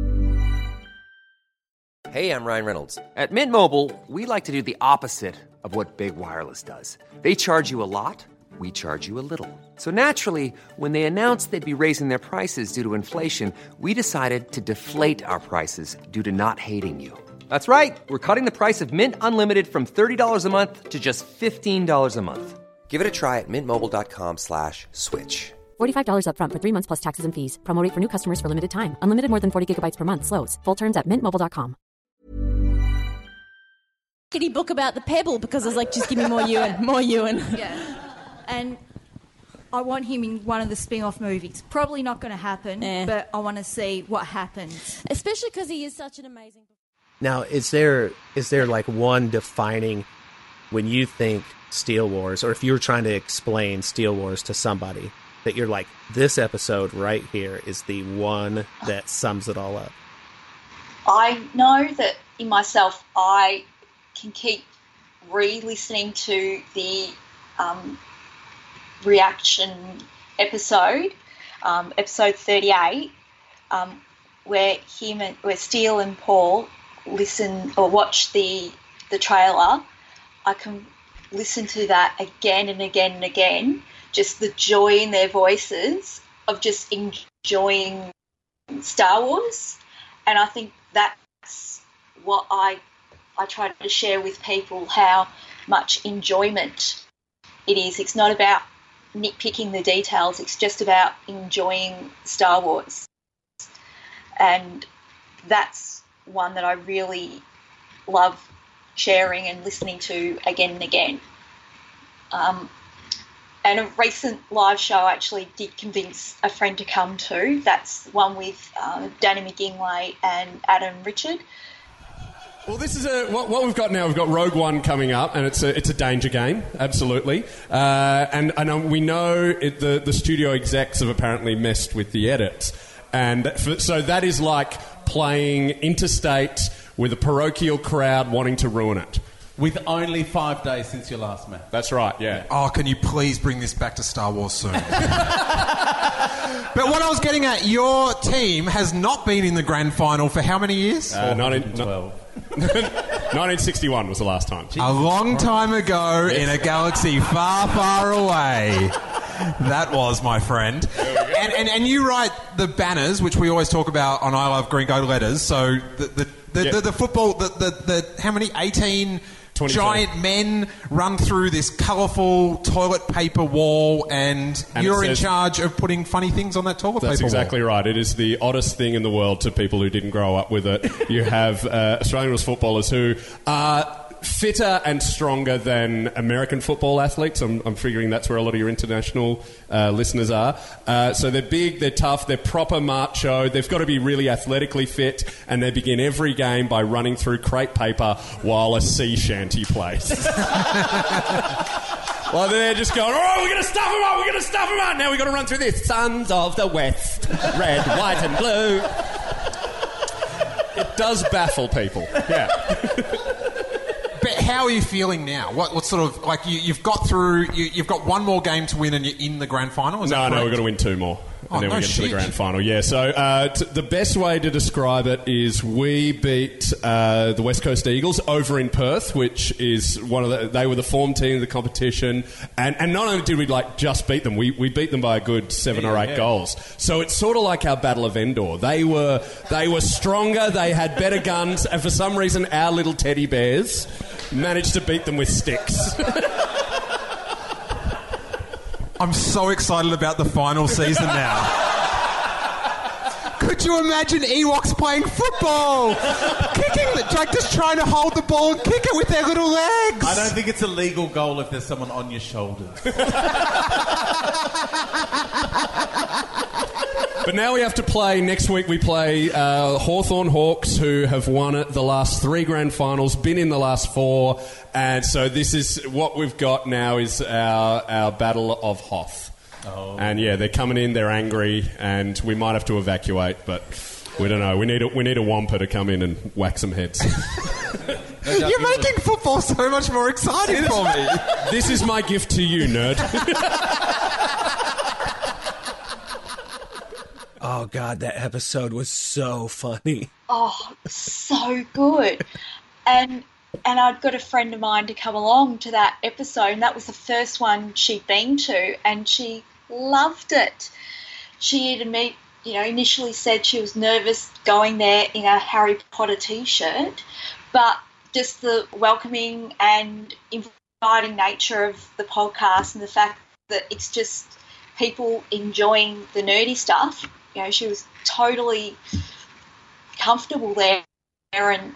Hey, I'm Ryan Reynolds. At Mint Mobile, we like to do the opposite of what Big Wireless does. They charge you a lot, we charge you a little. So naturally, when they announced they'd be raising their prices due to inflation, we decided to deflate our prices due to not hating you. That's right. We're cutting the price of Mint Unlimited from $30 a month to just $15 a month. Give it a try at mintmobile.com/switch. $45 up front for 3 months plus taxes and fees. Promo rate for new customers for limited time. Unlimited more than 40 gigabytes per month. Slows full terms at mintmobile.com. book about the Pebble because I was like, just give me more Ewan. Yeah. And I want him in one of the spin-off movies. Probably not going to happen, but I want to see what happens. Especially because he is such an amazing... Now, is there like one defining, when you think Steele Wars, or if you're trying to explain Steele Wars to somebody, that you're like, this episode right here is the one that sums it all up? I know that in myself I can keep re-listening to the reaction episode, episode 38, where Steele and Paul listen or watch the trailer. I can listen to that again and again and again, just the joy in their voices of just enjoying Star Wars. And I think that's what I try to share with people, how much enjoyment it is. It's not about nitpicking the details, it's just about enjoying Star Wars. And that's one that I really love sharing and listening to again and again. And a recent live show I actually did convince a friend to come to. That's one with Danny McGinley and Adam Richard. Well, this is what we've got now. We've got Rogue One coming up, and it's a danger game, absolutely. And we know the studio execs have apparently messed with the edits, and so that is like playing interstate with a parochial crowd wanting to ruin it. With only 5 days since your last match. That's right, yeah. Oh, can you please bring this back to Star Wars soon? But what I was getting at, your team has not been in the grand final for how many years? 1912. 1961 was the last time. A long time ago in a galaxy far, far away. That was, my friend. And you write the banners, which we always talk about on I Love Green Go letters. So the football, the how many? 18 giant men run through this colourful toilet paper wall, and you're in charge of putting funny things on that toilet paper wall. That's exactly right. It is the oddest thing in the world to people who didn't grow up with it. You have Australian rules footballers who are fitter and stronger than American football athletes. I'm figuring that's where a lot of your international listeners are. So they're big, they're tough, they're proper macho. They've got to be really athletically fit, and they begin every game by running through crepe paper while a sea shanty plays. Well, they're just going, all right, we're going to stuff them up, we're going to stuff them up. Now we've got to run through this. Sons of the West, red, white and blue. It does baffle people, yeah. But how are you feeling now? What sort of, like, you've got through, you've got one more game to win and you're in the grand final? No, we've got to win 2 more. And then we get to the grand final. Yeah, so the best way to describe it is we beat the West Coast Eagles over in Perth, which is they were the form team of the competition. And not only did we just beat them, we beat them by a good 7 or 8 goals. So it's sort of like our Battle of Endor. They were stronger, they had better guns, and for some reason our little teddy bears managed to beat them with sticks. I'm so excited about the final season now. Could you imagine Ewoks playing football? Just trying to hold the ball and kick it with their little legs. I don't think it's a legal goal if there's someone on your shoulders. But now we have to play, next week we play Hawthorn Hawks, who have won it the last 3 grand finals, been in the last 4, and so this is what we've got now is our Battle of Hoth. Oh. And yeah, they're coming in, they're angry, and we might have to evacuate, but we don't know. We need a Wampa to come in and whack some heads. You're making football so much more exciting for me. This is my gift to you, nerd. Oh, God, that episode was so funny. Oh, so good. And I'd got a friend of mine to come along to that episode, and that was the first one she'd been to, and she loved it. She had initially said she was nervous going there in a Harry Potter T-shirt, but just the welcoming and inviting nature of the podcast and the fact that it's just people enjoying the nerdy stuff. She was totally comfortable there and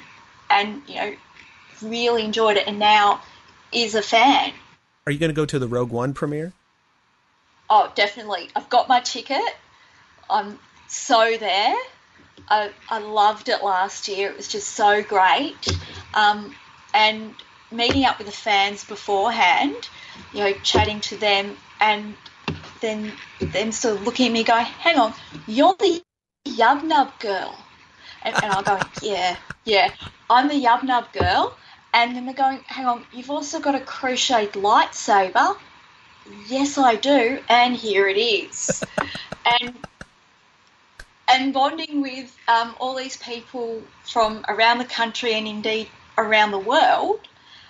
really enjoyed it, and now is a fan. Are you going to go to the Rogue One premiere? Oh, definitely. I've got my ticket. I'm so there. I loved it last year. It was just so great. And meeting up with the fans beforehand, chatting to them, and then them sort of looking at me going, hang on, you're the Yub-Nub girl. And I'll go, yeah, I'm the Yub-Nub girl. And then they're going, hang on, you've also got a crocheted lightsaber. Yes, I do, and here it is. and bonding with all these people from around the country and indeed around the world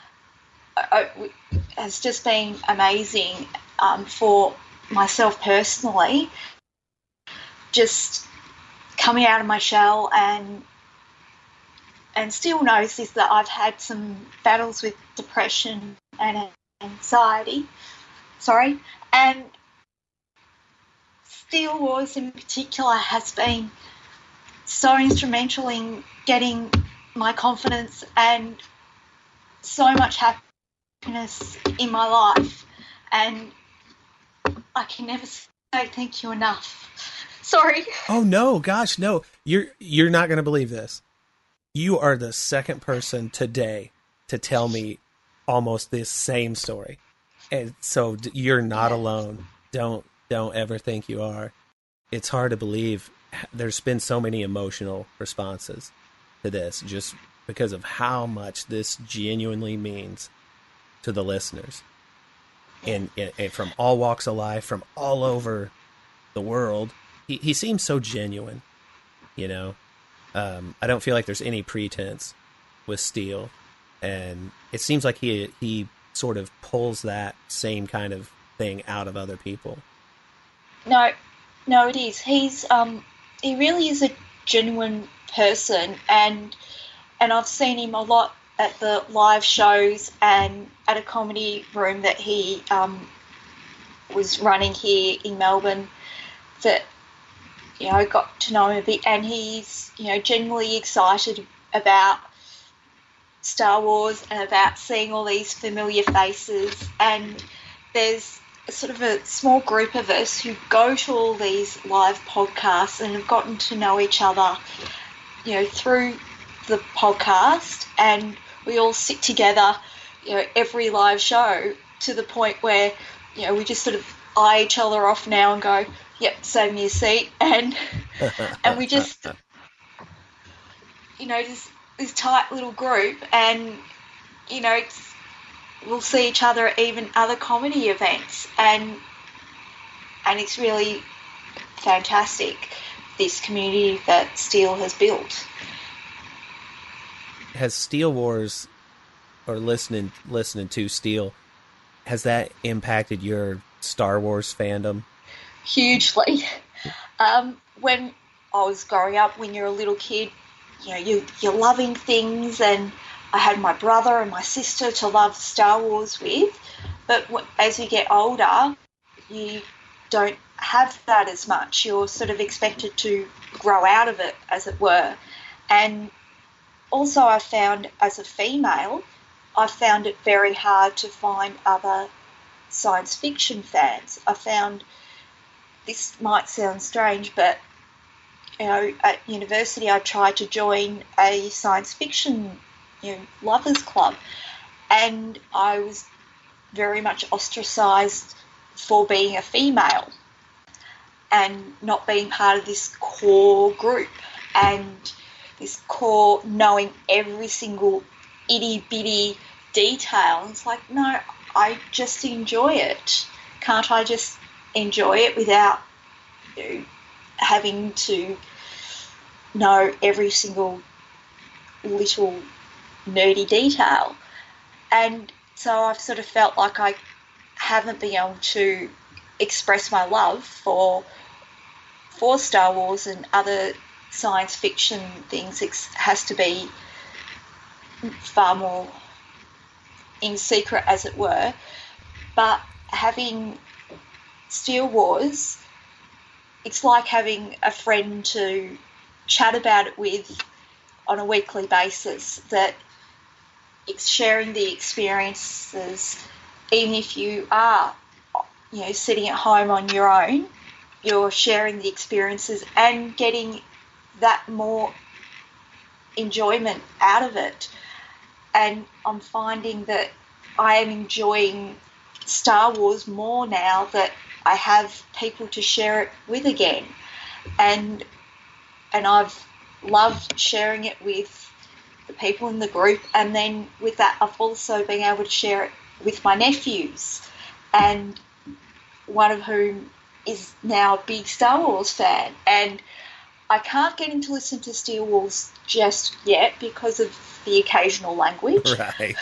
has just been amazing for myself personally. Just coming out of my shell and still notice that I've had some battles with depression and anxiety. And Steele Wars in particular has been so instrumental in getting my confidence and so much happiness in my life, and I can never say thank you enough. Sorry. Oh no, gosh, no. You're not going to believe this. You are the second person today to tell me almost this same story. And so you're not alone. Don't ever think you are. It's hard to believe. There's been so many emotional responses to this just because of how much this genuinely means to the listeners. And from all walks of life, from all over the world. He seems so genuine, you know. I don't feel like there's any pretense with Steele. And it seems like he sort of pulls that same kind of thing out of other people. No, it is. He really is a genuine person, and I've seen him a lot at the live shows and at a comedy room that he was running here in Melbourne. That, you know, got to know him a bit, and he's, you know, genuinely excited about Star Wars and about seeing all these familiar faces. And there's sort of a small group of us who go to all these live podcasts and have gotten to know each other, you know, through the podcast, and we all sit together, you know, every live show, to the point where, you know, we just sort of eye each other off now and go, yep, save me a seat, and we just, you know, just this tight little group, and, you know, we'll see each other at even other comedy events, and it's really fantastic, this community that Steele has built. Has Steele Wars, or listening to Steele, has that impacted your Star Wars fandom? Hugely. When I was growing up, when you're a little kid, you know, you're loving things, and I had my brother and my sister to love Star Wars with, but as you get older, you don't have that as much. You're sort of expected to grow out of it, as it were. And also, I found, as a female, I found it very hard to find other science fiction fans. I found, this might sound strange, but, you know, at university I tried to join a science fiction, you know, lovers club, and I was very much ostracised for being a female and not being part of this core group, and this core knowing every single itty-bitty detail. And it's like, no, I just enjoy it. Can't I just enjoy it without, you know, having to know every single little nerdy detail? And so I've sort of felt like I haven't been able to express my love for Star Wars and other science fiction things. It has to be far more in secret, as it were. But having Steele Wars, it's like having a friend to chat about it with on a weekly basis, that it's sharing the experiences. Even if you are, you know, sitting at home on your own, you're sharing the experiences and getting that more enjoyment out of it. And I'm finding that I am enjoying Star Wars more now that I have people to share it with again. And I've loved sharing it with the people in the group, and then with that I've also been able to share it with my nephews, and one of whom is now a big Star Wars fan. And I can't get him to listen to Steele Wars just yet because of the occasional language. Right.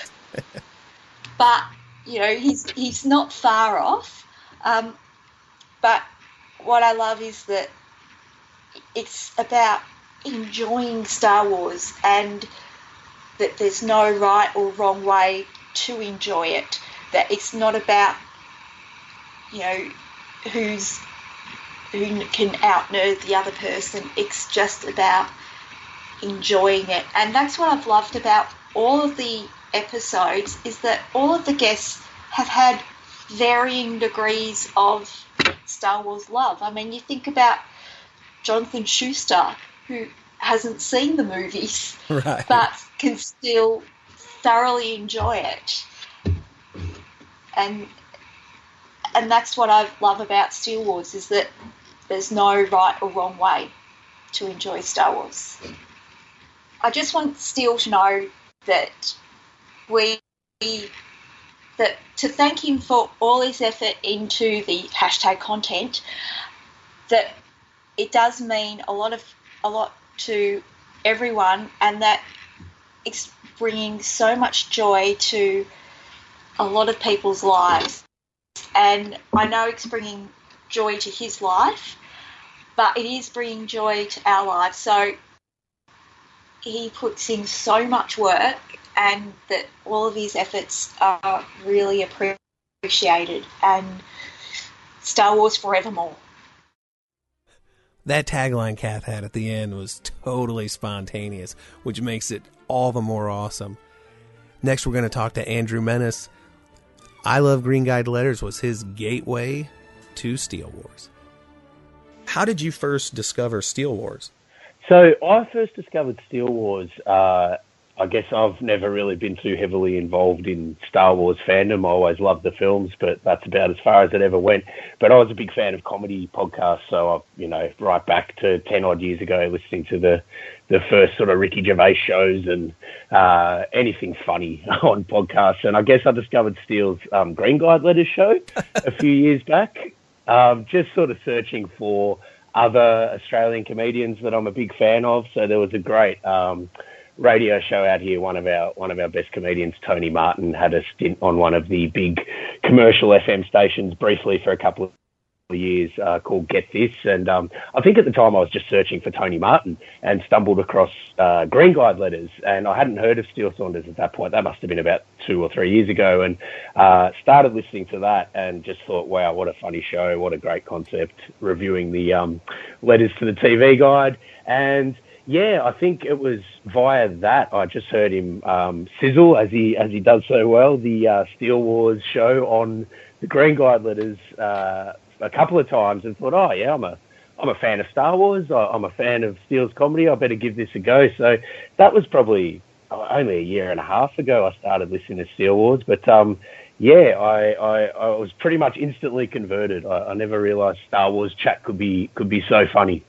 But, you know, he's not far off. But what I love is that it's about enjoying Star Wars, and that there's no right or wrong way to enjoy it. That it's not about, you know, who can out-nerd the other person. It's just about enjoying it. And that's what I've loved about all of the episodes, is that all of the guests have had varying degrees of Star Wars love. I mean, you think about Jonathan Schuster, who hasn't seen the movies, Right. but can still thoroughly enjoy it. And that's what I love about Steele Wars, is that there's no right or wrong way to enjoy Star Wars. I just want Steele to know that to thank him for all his effort into the hashtag content, that it does mean a lot to everyone, and that it's bringing so much joy to a lot of people's lives. And I know it's bringing joy to his life, but it is bringing joy to our lives. So he puts in so much work, and that all of his efforts are really appreciated. And Star Wars forevermore. That tagline Kath had at the end was totally spontaneous, which makes it all the more awesome. Next, we're going to talk to Andrew Menace. I Love Green Guide Letters was his gateway to Steele Wars. How did you first discover Steele Wars? So I first discovered Steele Wars. I guess I've never really been too heavily involved in Star Wars fandom. I always loved the films, but that's about as far as it ever went. But I was a big fan of comedy podcasts, so I, right back to 10 odd years ago, listening to the first sort of Ricky Gervais shows and anything funny on podcasts. And I guess I discovered Steele's Green Guide Letters show a few years back, just sort of searching for other Australian comedians that I'm a big fan of. So there was a great radio show out here. One of our best comedians, Tony Martin, had a stint on one of the big commercial FM stations briefly for a couple of years called Get This. And I think at the time I was just searching for Tony Martin and stumbled across Green Guide Letters, and I hadn't heard of Steele Saunders at that point. That must have been about 2 or 3 years ago, and started listening to that and just thought, wow, what a funny show, what a great concept, reviewing the letters to the TV guide. And yeah, I think it was via that I just heard him sizzle, as he does so well, the Steele Wars show on the Green Guide Letters a couple of times, and thought, oh yeah, I'm a fan of Star Wars. I'm a fan of Steele's comedy. I better give this a go. So that was probably only a year and a half ago I started listening to Steele Wars. But yeah, I was pretty much instantly converted. I never realised Star Wars chat could be so funny.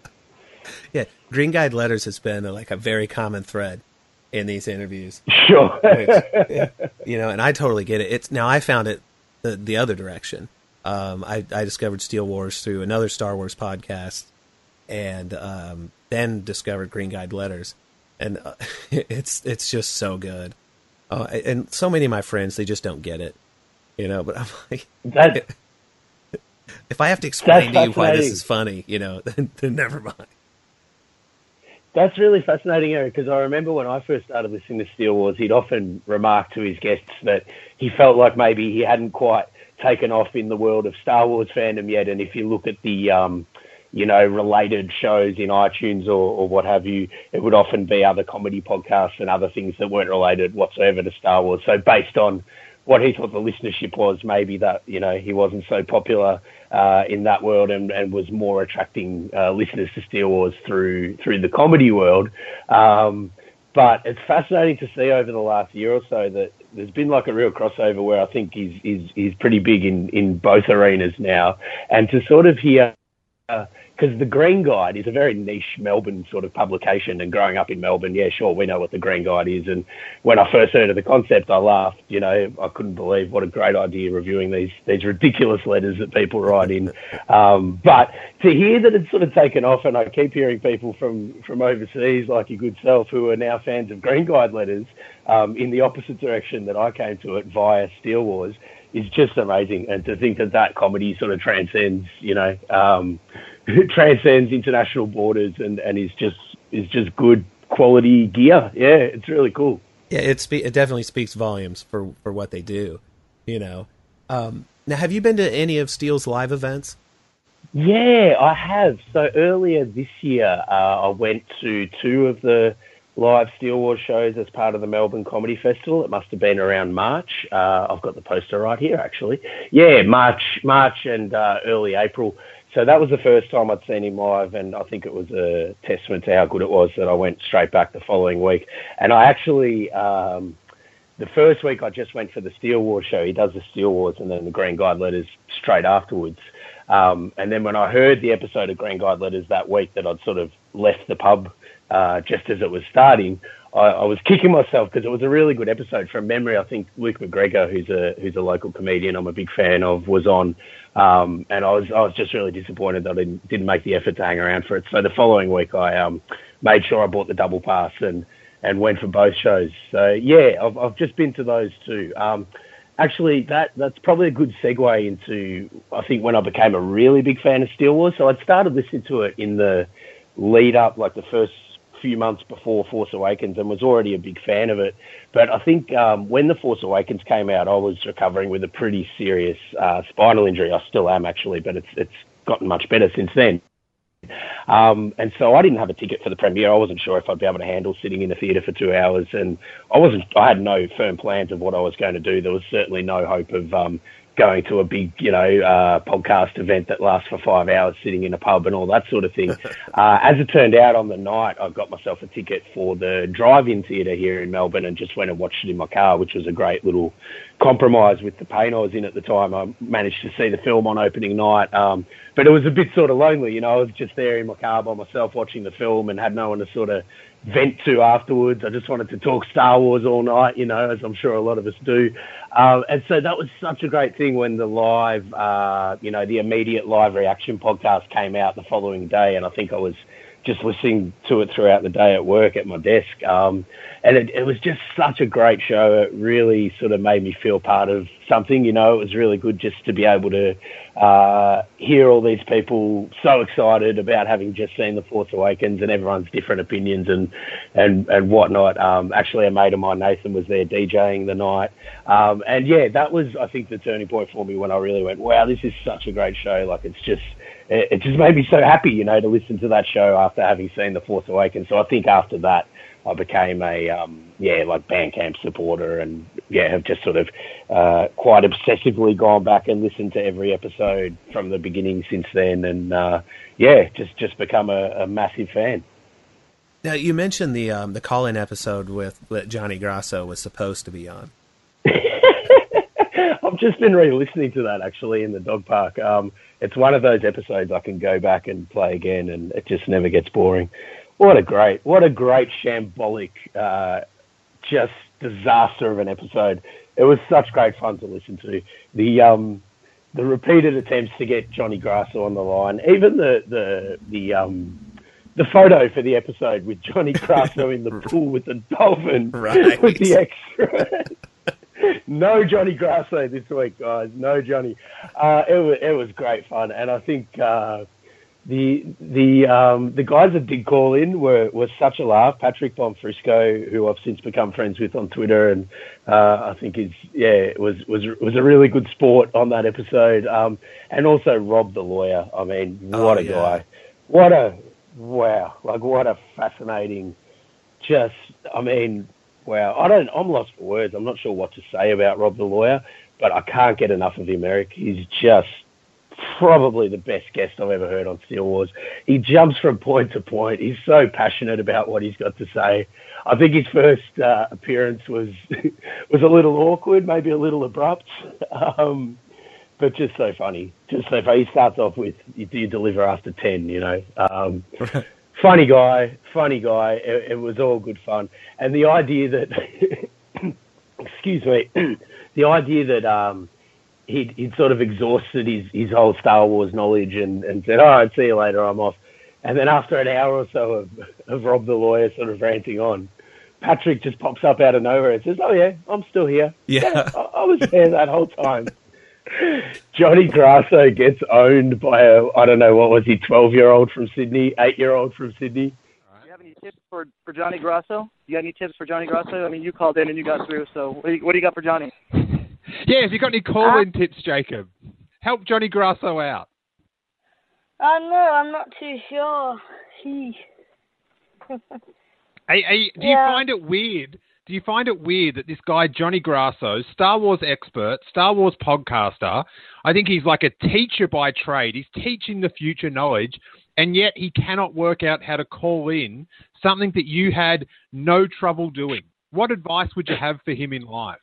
Yeah, Green Guide Letters has been like a very common thread in these interviews. Sure. Which, and I totally get it. Now I found it the other direction. I discovered Steele Wars through another Star Wars podcast, and then discovered Green Guide Letters, and it's just so good. And so many of my friends, they just don't get it, But I'm like, if I have to explain to you why this is funny, then never mind. That's really fascinating, Eric, because I remember when I first started listening to Steele Wars, he'd often remark to his guests that he felt like maybe he hadn't quite taken off in the world of Star Wars fandom yet. And if you look at the, related shows in iTunes or what have you, it would often be other comedy podcasts and other things that weren't related whatsoever to Star Wars. So based on what he thought the listenership was, maybe that, he wasn't so popular in that world and was more attracting listeners to Steele Wars through the comedy world. But it's fascinating to see over the last year or so that there's been like a real crossover where I think he's pretty big in both arenas now. And to sort of hear, because the Green Guide is a very niche Melbourne sort of publication, and growing up in Melbourne, yeah, sure, we know what the Green Guide is. And when I first heard of the concept, I laughed. I couldn't believe what a great idea reviewing these ridiculous letters that people write in. But to hear that it's sort of taken off, and I keep hearing people from overseas, like your good self, who are now fans of Green Guide Letters, in the opposite direction that I came to it via Steele Wars, is just amazing. And to think that comedy sort of transcends, transcends international borders and is just good quality gear. Yeah, it's really cool. Yeah, it definitely speaks volumes for what they do. Now, have you been to any of Steele's live events? Yeah, I have. So earlier this year, I went to 2 of the live Steele Wars shows as part of the Melbourne Comedy Festival. It must have been around March. I've got the poster right here, actually. Yeah, March and early April. So that was the first time I'd seen him live, and I think it was a testament to how good it was that I went straight back the following week. And I actually, the first week I just went for the Steel Wars show. He does the Steel Wars and then the Green Guide Letters straight afterwards. And then when I heard the episode of Green Guide Letters that week that I'd sort of left the pub just as it was starting, I was kicking myself because it was a really good episode. From memory, I think Luke McGregor, who's a local comedian I'm a big fan of, was on, and I was just really disappointed that I didn't make the effort to hang around for it. So the following week, I made sure I bought the double pass and went for both shows. So yeah, I've just been to those two. Actually, that's probably a good segue into, I think, when I became a really big fan of Steel Wars. So I'd started listening to it in the lead up, like the first few months before Force Awakens, and was already a big fan of it. But I think when The Force Awakens came out, I was recovering with a pretty serious spinal injury. I still am, actually, but it's gotten much better since then. And so I didn't have a ticket for the premiere. I wasn't sure if I'd be able to handle sitting in the theatre for 2 hours, and I had no firm plans of what I was going to do. There was certainly no hope of going to a big, podcast event that lasts for 5 hours, sitting in a pub and all that sort of thing. As it turned out, on the night, I got myself a ticket for the drive-in theatre here in Melbourne and just went and watched it in my car, which was a great little compromise with the pain I was in at the time. I managed to see the film on opening night, but it was a bit sort of lonely. I was just there in my car by myself watching the film and had no one to sort of vent to afterwards. I just wanted to talk Star Wars all night, as I'm sure a lot of us do. And so that was such a great thing when the live, the immediate live reaction podcast came out the following day. And I think I was just listening to it throughout the day at work at my desk. And it was just such a great show. It really sort of made me feel part of something, It was really good just to be able to hear all these people so excited about having just seen The Force Awakens, and everyone's different opinions and whatnot. Actually, a mate of mine, Nathan, was there DJing the night. And yeah, that was, I think, the turning point for me when I really went, wow, this is such a great show. Like, it just made me so happy, to listen to that show after having seen The Force Awakens. So I think after that, I became a Bandcamp supporter, and have just sort of quite obsessively gone back and listened to every episode from the beginning since then, and just become a massive fan. Now, you mentioned the call-in episode that Johnny Grasso was supposed to be on. I've just been re-listening to that, actually, in the dog park. It's one of those episodes I can go back and play again, and it just never gets boring. What a great shambolic, just disaster of an episode. It was such great fun to listen to. The repeated attempts to get Johnny Grasso on the line, even the photo for the episode with Johnny Grasso in the pool with the dolphin, right, with the extra. No Johnny Grasso this week, guys. No Johnny. It was great fun, and I think the guys that did call in were such a laugh. Patrick Bonfrisco, who I've since become friends with on Twitter, and I think was a really good sport on that episode. And also Rob the lawyer. I mean, what a guy! What a fascinating. Wow. I'm lost for words. I'm not sure what to say about Rob the lawyer, but I can't get enough of him, Eric. He's just probably the best guest I've ever heard on Steel Wars. He jumps from point to point. He's so passionate about what he's got to say. I think his first appearance was a little awkward, maybe a little abrupt, but just so funny. Just so funny. He starts off with, you deliver after 10, Funny guy. It was all good fun. And the idea that, excuse me, the idea that he'd sort of exhausted his whole Star Wars knowledge and said, all right, see you later, I'm off. And then after an hour or so of Rob the lawyer sort of ranting on, Patrick just pops up out of nowhere and says, oh yeah, I'm still here. Yeah, I was there that whole time. Johnny Grasso gets owned by a, I don't know, what was he, 12-year-old from Sydney, 8-year-old from Sydney. Do you have any tips for Johnny Grasso? You got any tips for Johnny Grasso? I mean, you called in and you got through, so what do you got for Johnny? Yeah, have you got any call-in tips, Jacob? Help Johnny Grasso out. No, I'm not too sure. Do you find it weird do you find it weird that this guy, Johnny Grasso, Star Wars expert, Star Wars podcaster, I think he's like a teacher by trade. He's teaching the future knowledge, and yet he cannot work out how to call in something that you had no trouble doing. What advice would you have for him in life?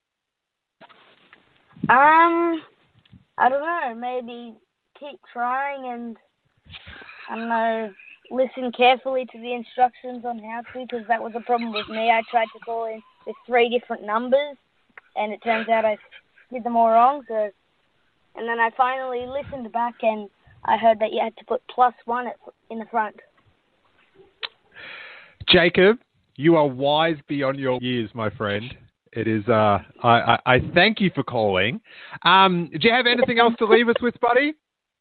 I don't know. Maybe keep trying and, I don't know, listen carefully to the instructions on how to, because that was a problem with me. I tried to call in with 3 different numbers, and it turns out I did them all wrong. So, and then I finally listened back, and I heard that you had to put +1 in the front. Jacob, you are wise beyond your years, my friend. It is. I thank you for calling. Do you have anything else to leave us with, buddy?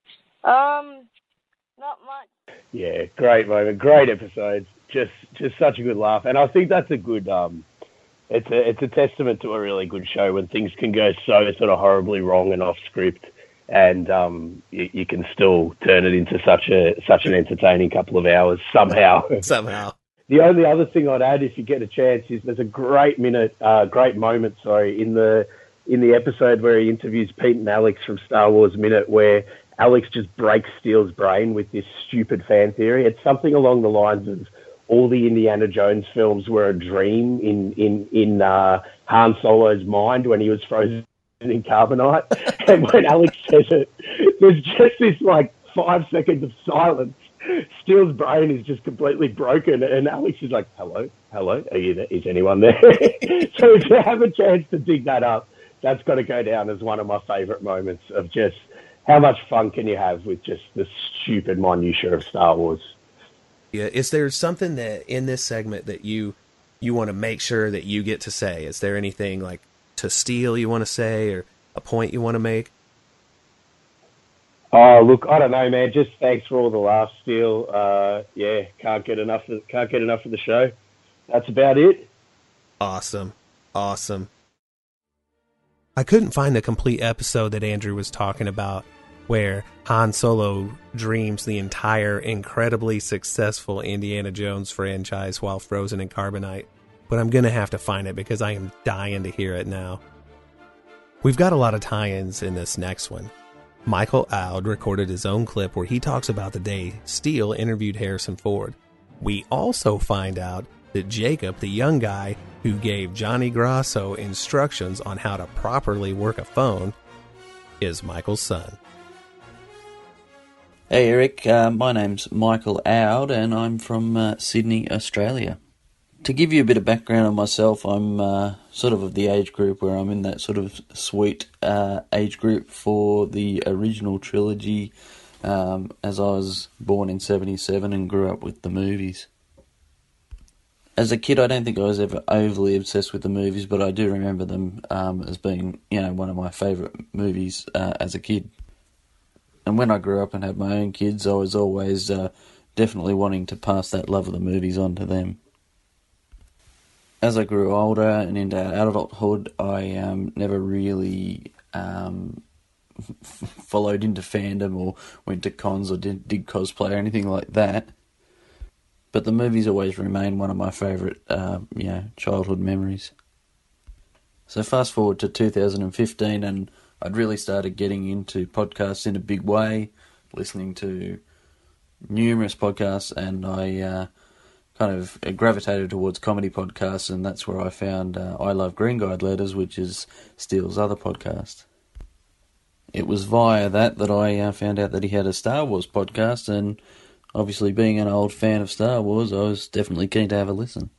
Not much. Yeah, great moment, great episode. Just such a good laugh, and I think that's a good. It's a testament to a really good show when things can go so sort of horribly wrong and off script, and you can still turn it into such an entertaining couple of hours somehow. Somehow. The only other thing I'd add, if you get a chance, is there's a great moment, in the episode where he interviews Pete and Alex from Star Wars Minute, where Alex just breaks Steele's brain with this stupid fan theory. It's something along the lines of all the Indiana Jones films were a dream in Han Solo's mind when he was frozen in carbonite. And when Alex says it, there's just this 5 seconds of silence. Steele's brain is just completely broken, and Alex is like, hello, are you there? Is anyone there? So if you have a chance to dig that up, that's got to go down as one of my favourite moments of just how much fun can you have with just the stupid minutiae of Star Wars. Yeah, is there something that in this segment that you want to make sure that you get to say? Is there anything like to Steele you want to say, or a point you want to make? Oh, look, I don't know, man. Just thanks for all the laughs, Steele. Can't get enough of the show. That's about it. Awesome. I couldn't find a complete episode that Andrew was talking about where Han Solo dreams the entire incredibly successful Indiana Jones franchise while frozen in carbonite, but I'm going to have to find it because I am dying to hear it now. We've got a lot of tie-ins in this next one. Michael Aud recorded his own clip where he talks about the day Steele interviewed Harrison Ford. We also find out that Jacob, the young guy who gave Johnny Grasso instructions on how to properly work a phone, is Michael's son. Hey Eric, my name's Michael Aud and I'm from Sydney, Australia. To give you a bit of background on myself, I'm sort of the age group where I'm in that sort of sweet age group for the original trilogy, as I was born in 1977 and grew up with the movies. As a kid, I don't think I was ever overly obsessed with the movies, but I do remember them as being, one of my favourite movies as a kid. And when I grew up and had my own kids, I was always definitely wanting to pass that love of the movies on to them. As I grew older and into adulthood, I never really followed into fandom or went to cons or did cosplay or anything like that. But the movies always remain one of my favourite, childhood memories. So fast forward to 2015, and I'd really started getting into podcasts in a big way, listening to numerous podcasts, and I kind of gravitated towards comedy podcasts, and that's where I found I Love Green Guide Letters, which is Steele's other podcast. It was via that I found out that he had a Star Wars podcast, and obviously being an old fan of Star Wars, I was definitely keen to have a listen.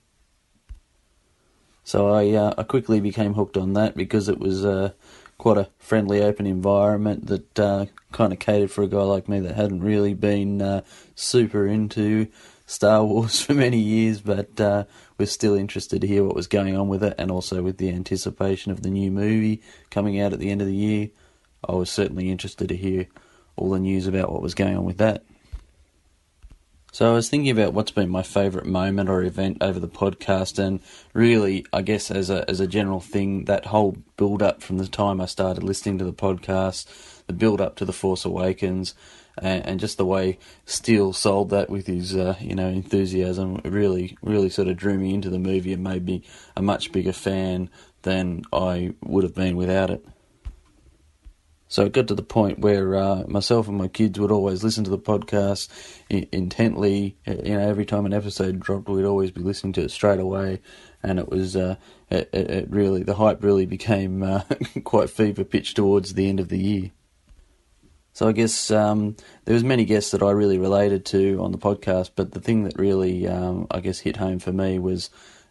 So I quickly became hooked on that because it was quite a friendly, open environment that kind of catered for a guy like me that hadn't really been super into Star Wars for many years, but was still interested to hear what was going on with it, and also with the anticipation of the new movie coming out at the end of the year, I was certainly interested to hear all the news about what was going on with that. So I was thinking about what's been my favourite moment or event over the podcast, and really, I guess as a general thing, that whole build-up from the time I started listening to the podcast, the build-up to The Force Awakens, and just the way Steele sold that with his enthusiasm really sort of drew me into the movie and made me a much bigger fan than I would have been without it. So it got to the point where myself and my kids would always listen to the podcast intently. Every time an episode dropped, we'd always be listening to it straight away, and it was it really, the hype really became quite fever pitch towards the end of the year. So I guess there was many guests that I really related to on the podcast, but the thing that really hit home for me was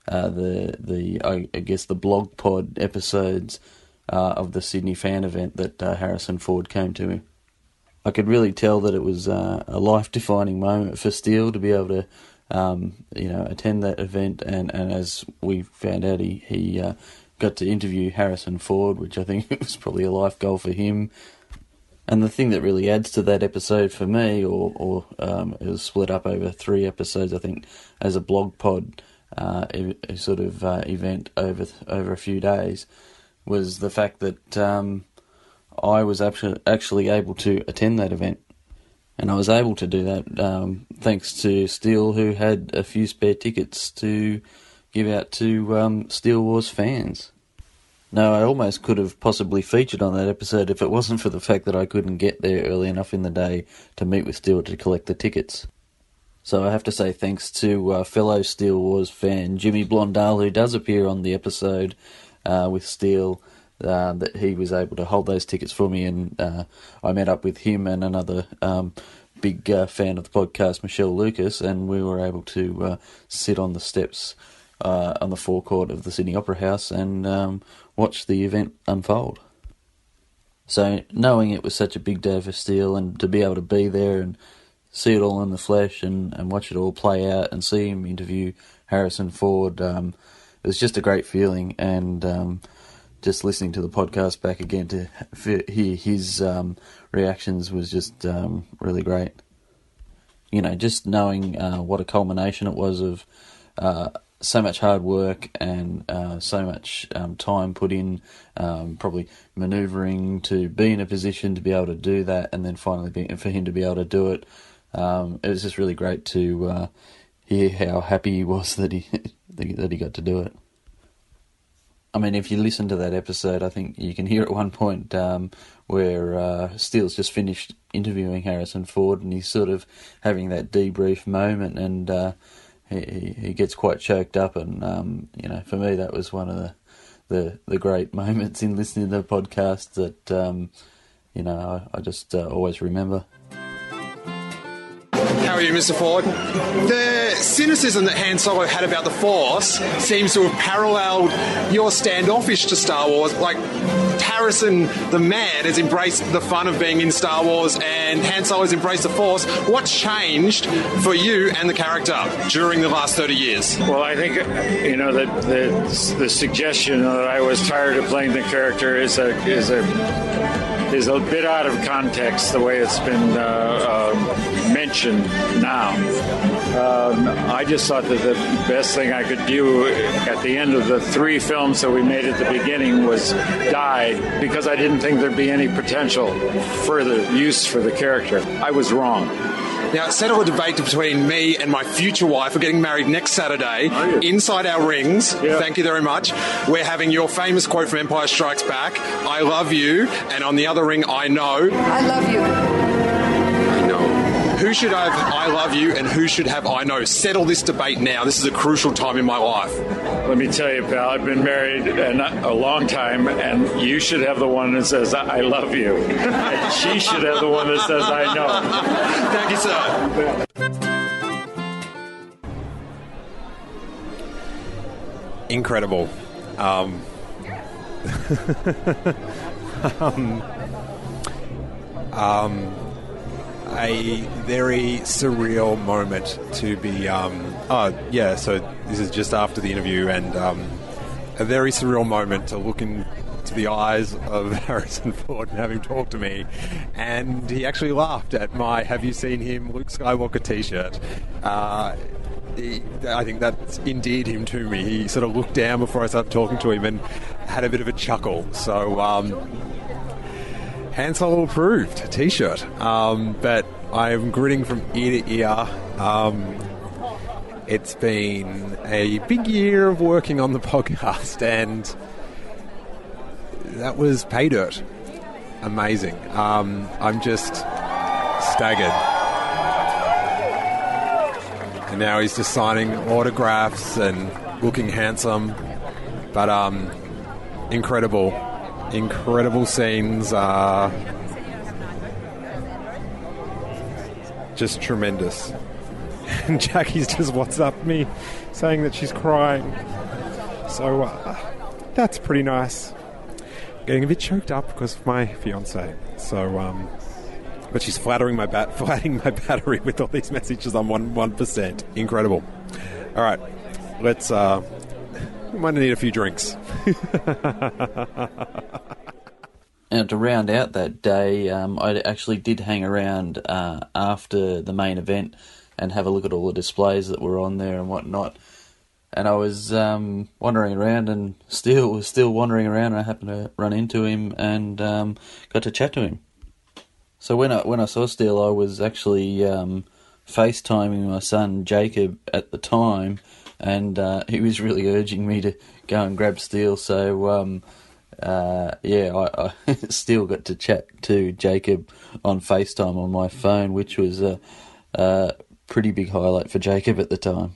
the blog pod episodes of the Sydney fan event that Harrison Ford came to. I could really tell that it was a life-defining moment for Steele to be able to, attend that event, and as we found out, he got to interview Harrison Ford, which I think was probably a life goal for him. And the thing that really adds to that episode for me, it was split up over 3 episodes, I think, as a blog pod event over a few days, was the fact that I was actually able to attend that event. And I was able to do that thanks to Steele, who had a few spare tickets to give out to Steele Wars fans. Now, I almost could have possibly featured on that episode if it wasn't for the fact that I couldn't get there early enough in the day to meet with Steele to collect the tickets. So I have to say thanks to fellow Steele Wars fan Jimmy Blondal, who does appear on the episode with Steele, that he was able to hold those tickets for me, and I met up with him and another big fan of the podcast, Michelle Lucas, and we were able to sit on the steps on the forecourt of the Sydney Opera House and watch the event unfold. So knowing it was such a big day for Steele, and to be able to be there and see it all in the flesh and watch it all play out and see him interview Harrison Ford, it was just a great feeling, and just listening to the podcast back again to hear his reactions was just really great. Just knowing what a culmination it was of so much hard work and so much time put in, probably manoeuvring to be in a position to be able to do that, and then finally for him to be able to do it. It was just really great to hear how happy he was that he got to do it. I mean, if you listen to that episode, I think you can hear at one point where Steele's just finished interviewing Harrison Ford, and he's sort of having that debrief moment, and he gets quite choked up, and for me that was one of the great moments in listening to the podcast that I just always remember. How are you, Mr. Ford? The cynicism that Han Solo had about the Force seems to have paralleled your standoffish to Star Wars. Like, Harrison, the man, has embraced the fun of being in Star Wars, and Han Solo's embraced the Force. What's changed for you and the character during the last 30 years? Well, I think, the suggestion that I was tired of playing the character is a bit out of context, the way it's been mentioned now. I just thought that the best thing I could do at the end of the 3 films that we made at the beginning was die, because I didn't think there'd be any potential further use for the character. I was wrong. Now, settle a debate between me and my future wife. We're getting married next Saturday inside our rings. Yeah. Thank you very much. We're having your famous quote from Empire Strikes Back, "I love you," and on the other ring, "I know." I love you. I know. Who should have "I love you" and who should have "I know"? Settle this debate now. This is a crucial time in my life. Let me tell you, pal, I've been married a long time, and you should have the one that says, "I love you." And she should have the one that says, "I know." Thank you, sir. Incredible. A very surreal moment to be... so this is just after the interview, and a very surreal moment to look into the eyes of Harrison Ford and have him talk to me, and he actually laughed at my "Have you seen him, Luke Skywalker" t-shirt. I think that endeared him to me. He sort of looked down before I started talking to him and had a bit of a chuckle. So Han Solo approved T-shirt. But I am grinning from ear to ear. It's been a big year of working on the podcast, and that was pay dirt. Amazing. I'm just staggered. And now he's just signing autographs and looking handsome. But incredible scenes. Just tremendous. And Jackie's just WhatsApped me saying that she's crying. So that's pretty nice. Getting a bit choked up because of my fiance. So, but she's flattering my battery with all these messages on 1%. Incredible. All right, let's. We might need a few drinks. And to round out that day, I actually did hang around after the main event and have a look at all the displays that were on there and whatnot. And I was wandering around, and Steele was still wandering around, and I happened to run into him and got to chat to him. So when I saw Steele, I was actually FaceTiming my son Jacob at the time, and he was really urging me to go and grab Steele. So I still got to chat to Jacob on FaceTime on my phone, which was a pretty big highlight for Jacob at the time.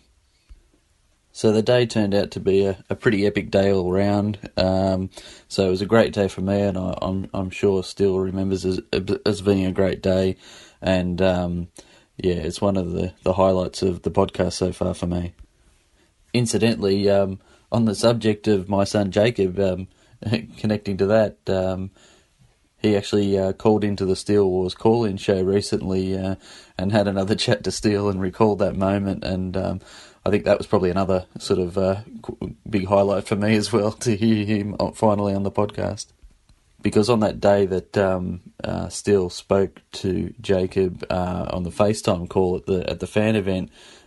So the day turned out to be a pretty epic day all round. So it was a great day for me, and I'm sure Steele remembers as being a great day. And it's one of the highlights of the podcast so far for me. Incidentally, on the subject of my son Jacob, connecting to that, he actually called into the Steele Wars call-in show recently and had another chat to Steele and recalled that moment. And I think that was probably another sort of big highlight for me as well, to hear him finally on the podcast. Because on that day that Steele spoke to Jacob on the FaceTime call at the fan event,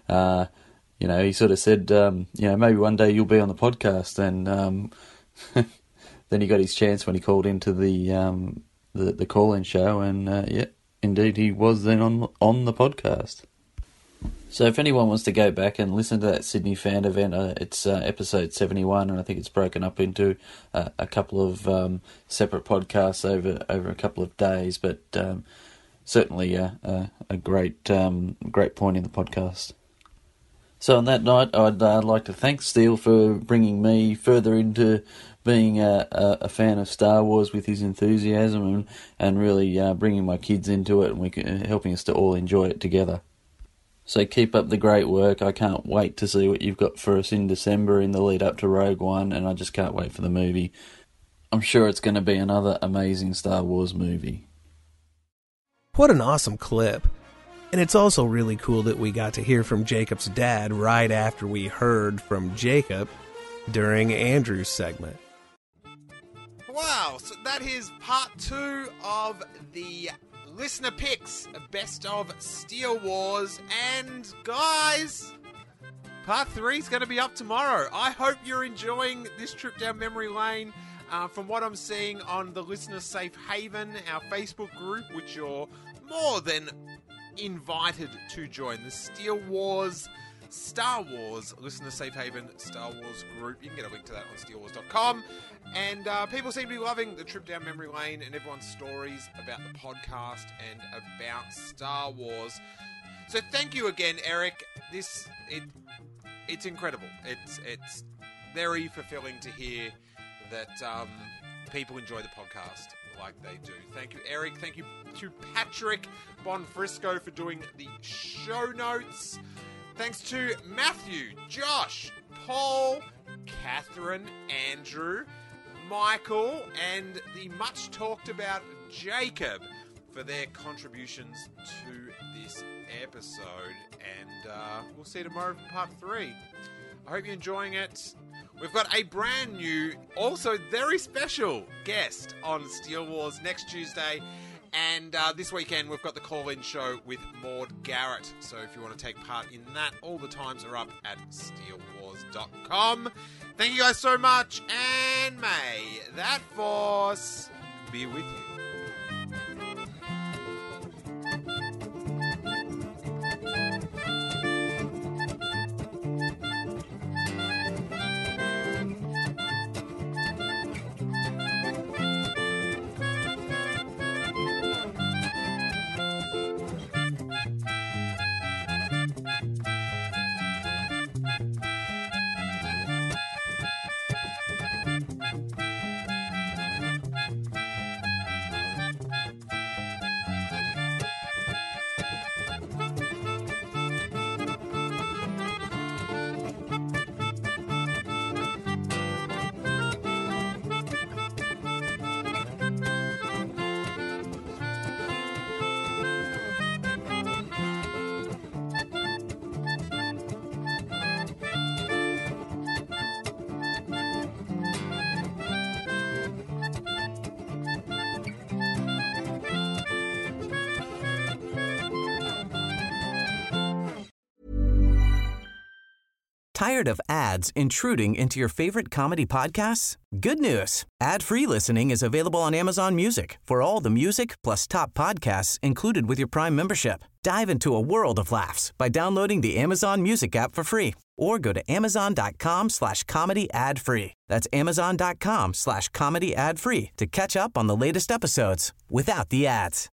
he sort of said, maybe one day you'll be on the podcast. And then he got his chance when he called into the call-in show, and indeed he was then on the podcast. So if anyone wants to go back and listen to that Sydney fan event, it's episode 71, and I think it's broken up into a couple of separate podcasts over a couple of days, but certainly a great point in the podcast. So on that night, I'd like to thank Steele for bringing me further into being a fan of Star Wars with his enthusiasm and really bringing my kids into it and helping us to all enjoy it together. So keep up the great work. I can't wait to see what you've got for us in December in the lead up to Rogue One, and I just can't wait for the movie. I'm sure it's going to be another amazing Star Wars movie. What an awesome clip. And it's also really cool that we got to hear from Jacob's dad right after we heard from Jacob during Andrew's segment. Wow, so that is part 2 of the listener picks, best of Steele Wars, and guys, part 3 is going to be up tomorrow. I hope you're enjoying this trip down memory lane. From what I'm seeing on the Listener Safe Haven, our Facebook group, which you're more than invited to join, the Steele Wars Star Wars Listener Safe Haven Star Wars group. You can get a link to that on steelewars.com. And people seem to be loving the trip down memory lane and everyone's stories about the podcast and about Star Wars. So thank you again, Eric. It's incredible. It's very fulfilling to hear that people enjoy the podcast like they do. Thank you, Eric. Thank you to Patrick Bonfrisco for doing the show notes. Thanks to Matthew, Josh, Paul, Catherine, Andrew, Michael, and the much talked about Jacob for their contributions to this episode. And we'll see you tomorrow for part 3. I hope you're enjoying it. We've got a brand new, also very special guest on Steele Wars next Tuesday. And this weekend, we've got the call-in show with Maud Garrett. So if you want to take part in that, all the times are up at steelewars.com. Thank you guys so much, and may that force be with you. Tired of ads intruding into your favorite comedy podcasts? Good news. Ad-free listening is available on Amazon Music for all the music plus top podcasts included with your Prime membership. Dive into a world of laughs by downloading the Amazon Music app for free or go to amazon.com/comedy ad-free. That's amazon.com/comedy ad-free to catch up on the latest episodes without the ads.